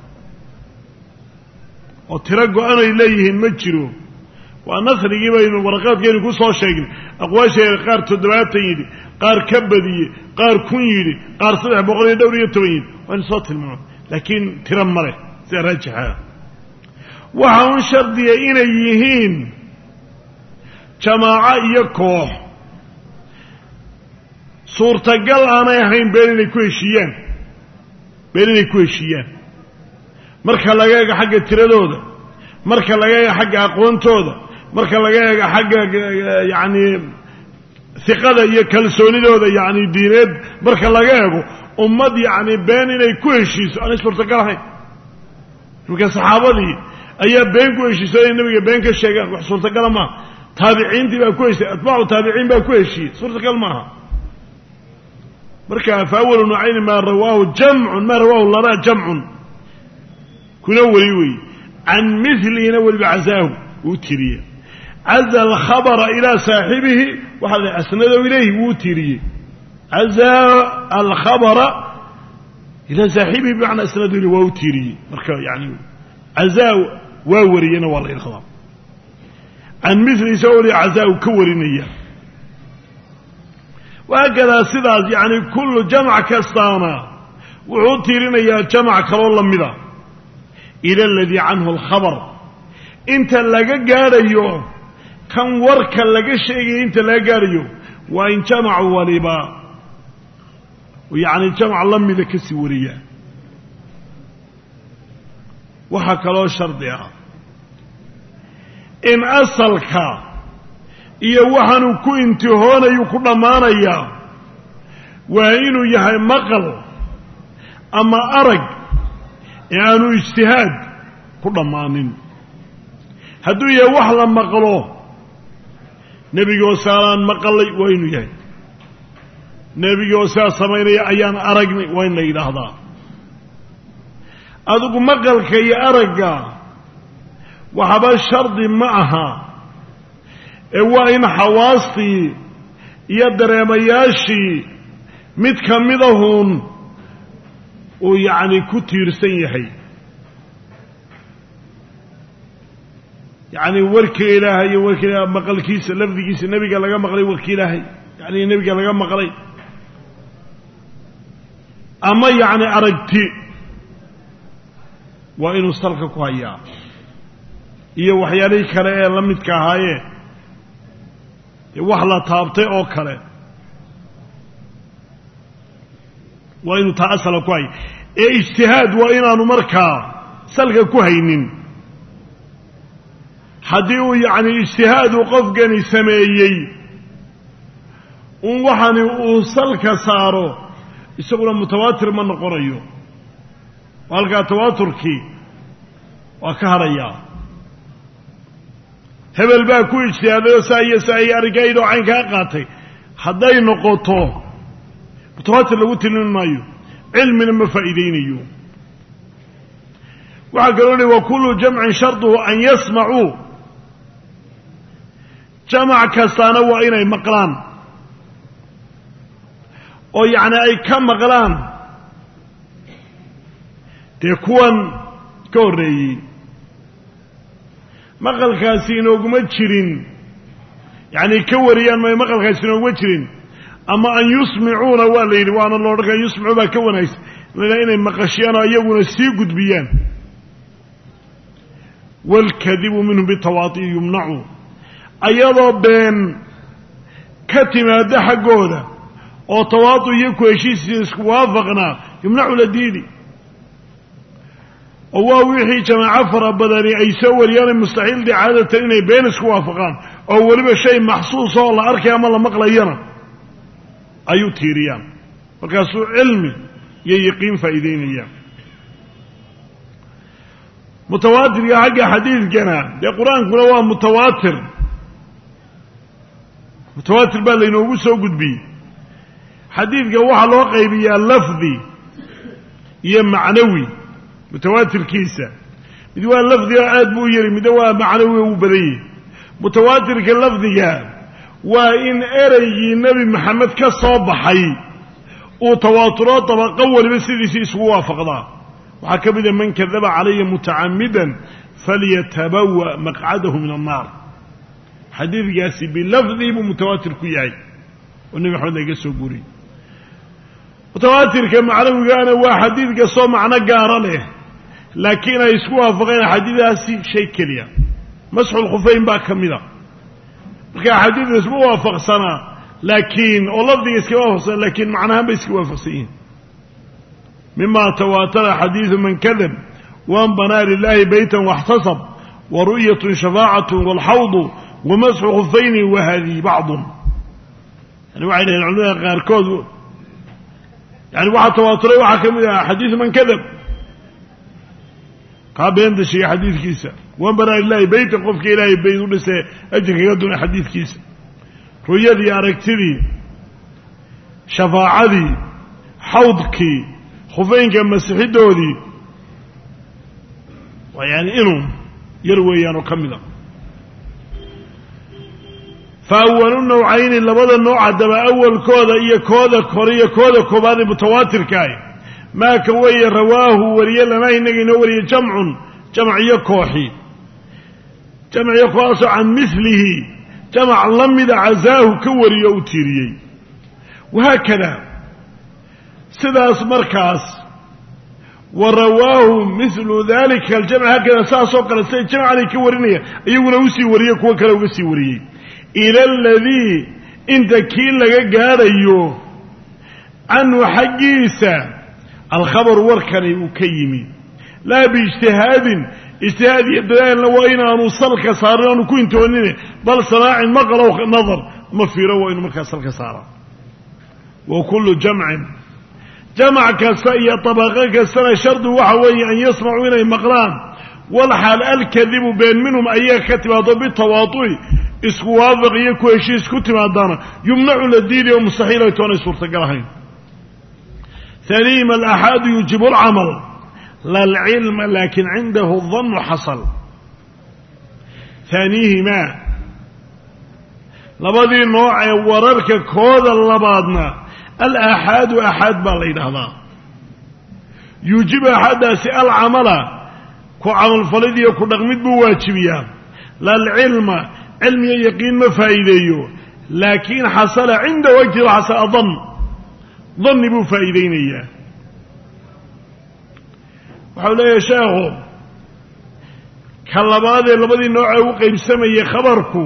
[SPEAKER 1] oo tiro go-an ay leeyihiin ma jiro. waa nasrigii baynu waraqaadkeenu ku soo sheegnay aqwaasheeda qaar toddobaatan yidhi qaar ka badiyey qaar kun yidhi qaar saddex boqol iyo dhowr iyo toban yidhi waynu soo tilmaamay laakiin tiro ma leh sida raajixa. waxa un shardiya inay yihiin jamaaco iyo koox suurtagal aanay ahayn been inay ku heshiiyaan been inay ku heshiiyaan marka laga eego xagga tiradooda, marka laga eego xagga aqoontooda, marka laga eego xagga yacni hiqada iyo kalsoonidooda yacni diineed, marka laga eego ummad yacni been inay ku heshiiso aanay suurtagal ahayn. marka saxaabadii ayaa been ku heshiisay inay nabiga been ka sheegaan wax suurtagal ma aha. taabiciintii baa ku heshiisay, atbaacu taabiciin baa ku heshiiyey, suurtagal ma aha. marka fa awalu noocayni maa rawaahu jamcun maa rawaahu lana jamcun kuna weli wey can milihina weliba cazaahu wuu tiriye. caza alkhabara ilaa saaxibihi waxaa la asnado ilayhi wuu tiriyey. cazaa alkhabara ilaa saaxibihi bimacnaa asnado ilayhi waa u tiriyey. marka yani cazaa waa wariyena waa la idhahdaa. can mili isagoo weliba cazaa ka warinaya. waakadaa sidaas yani kullu jamac kastaana wuxuu u tiirinayaa jamac kaloo lamida ila aladii canhu alkhabar inta laga gaadhayo kan warka laga sheegaya inta laga gaadhayo waa in jamac waliba yani jamac lamida ka sii wariya. waxaa kaloo shardi ah in asalka iyo waxaanuu ku intihoonayu ku dhammaanayaa waa inuu yahay maqal ama arag ee aanu ijtihaad ku dhammaanin. hadduu yahay wax la maqlo nebigoo saalaan maqalay waa inuu yahay, nebigoo sidaa samaynaya ayaan aragnay waa in la yidhaahdaa. adigu maqalka iyo aragga waxaba shardi ma aha ee waa in xawaastii iyo dareemayaashii mid ka midahuun uu yacni ku tiirsan yahay. yacni warka ilaahay iyo warka ilaahay maqalkiisa lafdigiisa nebiga laga maqlay warka ilaahay yacni nebiga laga maqlay ama yacni aragti waa inuu salka ku hayaa iyo waxyaalihii kale ee la midka ahaayee wax la taabtay oo kale waa inuu taa asala ku haya. ee ijtihaad waa inaanu markaa salka ku haynin. haddii uu yacni ijtihaadu qofkani sameeyey un waxani uu salka saaro isaguna mutawaatir ma noqonayo. halkaa tawaaturkii waa ka hadhayaa. hebel baa ku ijtihaadayoo saa iyo saa iyo arrinkaydoo cayn kaa qaatay hadday noqoto mutawaatir lagu tilmaami maayo. cilmina ma faa'iidaynayo waxaa kaloo leey wa kullu jamcin sharduhu an yasmacuu jamac kastaana waa inay maqlaan oo yacni ay ka maqlaan dee kuwan ka horreeyey maqalkaasi inooguma jirin yacni ka wariyaan may maqalkaasi inooguma jirin ama an yusmicuuna waa la yidhi waana loo dhanka an yusmicuu baa ka wanaagsan lana inay maqashiyaan oo iyaguna sii gudbiyaan waalkadibu minhum bitawaati yumnacu ayadoo been ka timaada xaggooda oo tawaadu iyo ku heshiisiisa isku waafaqnaa yumnacu la diidi oo waa wixii jamaaco fara badani ay soo wariyaan mustaxiil dii caadatan inay been isku waafaqaan oo weliba shay maxsuus oo la arkay ama la maqlayana ayuu tiiriyaan markaasuu cilmi iyo yaqiin faa'iidaynayaan mutawaatirka xagga xadiidkana dee qur-aankuna waa mutawaatir mutawaatir baa laynoogu soo gudbiyey xadiidka waxaa loo qaybiyaa lafdi iyo macnawi mutawaatirkiisa mid waa lafdiga aad buu u yari midna waa macnawi uu badan yahay mutawaatirka lafdiga waa in ereygii nebi maxamed ka soo baxay uu tawaaturo dabaqo waliba sidiisii isugu waafaqdaa waxaa ka mida man kadaba calaya mutacamidan falyatabawa maqcadahu min annaar xadiidkaasi bilafdii buu mutawaatir ku yahay oo nebi maxamed laga soo guuriyey mutawaatirka macnawigaana waa xadiid kastoo macno gaara leh laakiin ay isku waafaqeen xadiidaasi shay keliya masxul khufayn baa ka mida marka xadiidka isma waafaqsanaa laakiin oo lafdiga iska waafaqsan laakiin macnahaan bay iska waafaqsan yihiin mima tawaatara xadiidu man kadab waan banaa lilahi baytan waxtasab wa ru'yatun shafaacatu waalxawdu wamasxu khufayni wa hadihi bacdun yani waxay dhaheen culimada qaarkood yani waxaa tawaaturay waxaa ka mid ah xadiidu man kadab kaa beenta sheegay xadiidkiisa waan banaa lilahi baytan qofka ilaahay bayd u dhisee ajir kaga duna xadiidkiisa ru'yadii aragtidii shafaacadii xawdkii khufeynka masixidoodii waa yani inuu yar weeyaan oo ka mid a fa awalu nawcayni labada nooc haddaba awalkooda iyo kooda kore iyo kooda koobaad ee mutawaatirkaah maa ka weeye rawaahu wariye lanaa inaga inoo wariye jamcun jamc iyo kooxi jamc iyo kooxaasoo can milihi jamac la mida casaahu ka wariyo u tiiriyey wahaakada sidaas markaas wa rawaahu milu dalika aljamc haakada saasoo kale siday jamcanay ka warinaya iyaguna usii wariyey kuwo kale uga sii wariyey ila aladii inta kii laga gaadhayo canhu xaggiisa alkhabaru warkani uu ka yimi laa biijtihaadin ijtihaad iyo dadaalna waa inaanu salka saarin aanu ku intoonine bal samaacin maqalow nadar ma fiiro waa inu markaa salka saara wa kullu jamcin jamac kasta iyo dabaqo kastana shardu waxa weeye an yasmacuu inay maqlaan walxaal alkadibu been minhum ayaga ka timaado bitawaadu'i isku waafaq iyo ku heshiis ku timaadaana yumnacu la diidi oo mustaxiil ay toonay suurtagal ahayn ثانيهما الأحاد يوجب العمل لا العلم لكن عنده الظن حصل ثانيهما لبدي نوع وررك كود اللبادنا الأحاد أحد بالله هذا يوجب أحد سأل عمل كو عمل فلدي كو دغمد بواجبيا لا العلم علم يقين ما فايديه لكن حصل عنده وجه حصل أظن ظني بو فائدينيا waxau leeyahay sheekhu ka labaadee labadii noocee u qaybsamayay khabarku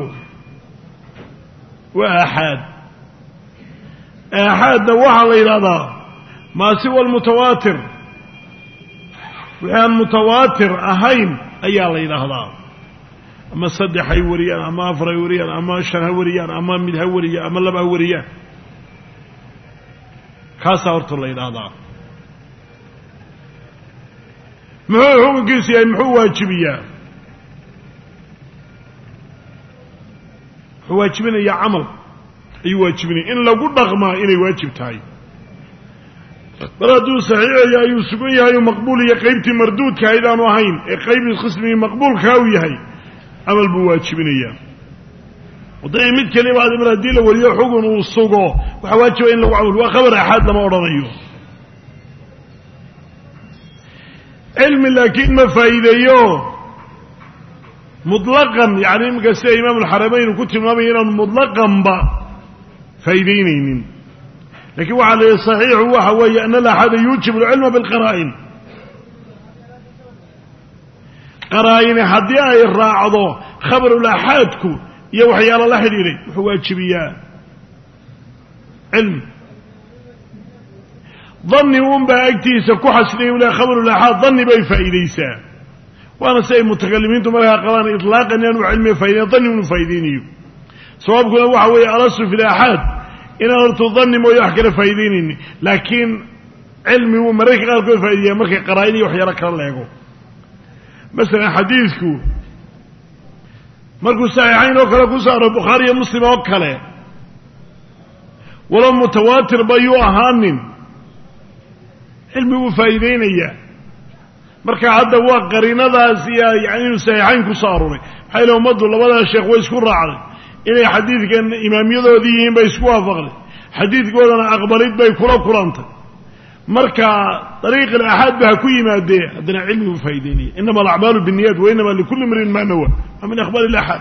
[SPEAKER 1] waa aaxaad aaxaadna waxaa la yidhahdaa maa siwa almutawaatir wixii aan mutawaatir ahayn ayaa la yidhaahdaa ama saddex hay wariyaan ama afar hay wariyaan ama shan ha wariyaan ama mid ha wariyaan ama laba ha wariyaan kaasaa horta la yidhaahdaa muxuu xukunkiisu yahay muxuu waajibiyaa wuxuu waajibinayaa camal ayuu waajibinaya in lagu dhaqmaa inay waajib tahay بردو صحيح يا يوسفون يا مقبول يا قيمتي مردود كايدان وهين قيم الخصم مقبول كاوي هي عمل بواجبنية وده ميت كلمة هذا من الدين وليه حقن والصقو وحواجه إن لو عمل وخبر أحد لما أرضيه علم لكن ما فايديه مطلقا يعني مقاسي إمام الحرمين وكنت إمام هنا مطلقا با فايدينين لكن وعلى صحيح هو حوي أن لا أحد يوجب العلم بالقرائن قرائن حديا يراعضو خبر الأحادكو يوحي على الله حديري وحواجبيا علم ظني وهم بأكتيسا كحسني ولا خبر الأحاد ظني بي فايديسا وأنا سيء متكلمين تمرها قران إطلاقا ينوع علمي فايدين ظني من فايديني سواب كنا وحوي أرسل في الأحاد إن أردت ظني ما يحكي فايديني لكن علمي ومريك قال كل فايدية مركي قرائني وحي ركر الله يقول مثلا حديثكو مركو سايحين وكلا كسار البخاري مسلم وكلا ولو متواتر بيو أهانين علمي وفايديني مركا عدا هو قرينة ذا يعني سايحين كساروني حي لو مدوا لبدا الشيخ ويسكون راعي إلى حديث كان إمام يذوديين بيسكوها فغلي حديث قولنا أقبلت بيكولا كولانتا مركا طريق الأحاد بها كوي مادية عندنا علم وفايديني إنما الأعمال بالنيات وإنما لكل امرئ ما نوى ومن أخبار الأحاد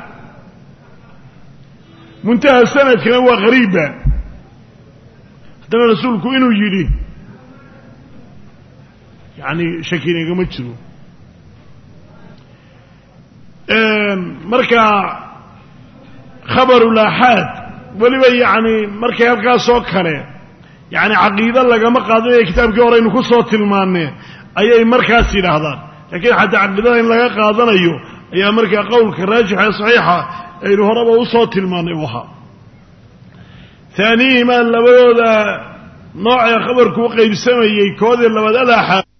[SPEAKER 1] منتهى السنة كان هو غريبة عندنا رسولك إنه يجري يعني شكيني قمتشرو مركا خبر الآحاد ولبا يعني مركا يبقى سوكره يعني عقيدة لقما قادمة كتاب كورين كسوة المانية أي مركا سير هذا لكن حتى عقيدة إن لقا قادنا أيو أي مركا قولك الراجحة صحيحة أي رهربا وصوة المانية وها ثاني ما لبدا نوع خبر كوقي بسمي كودي لبدا الآحاد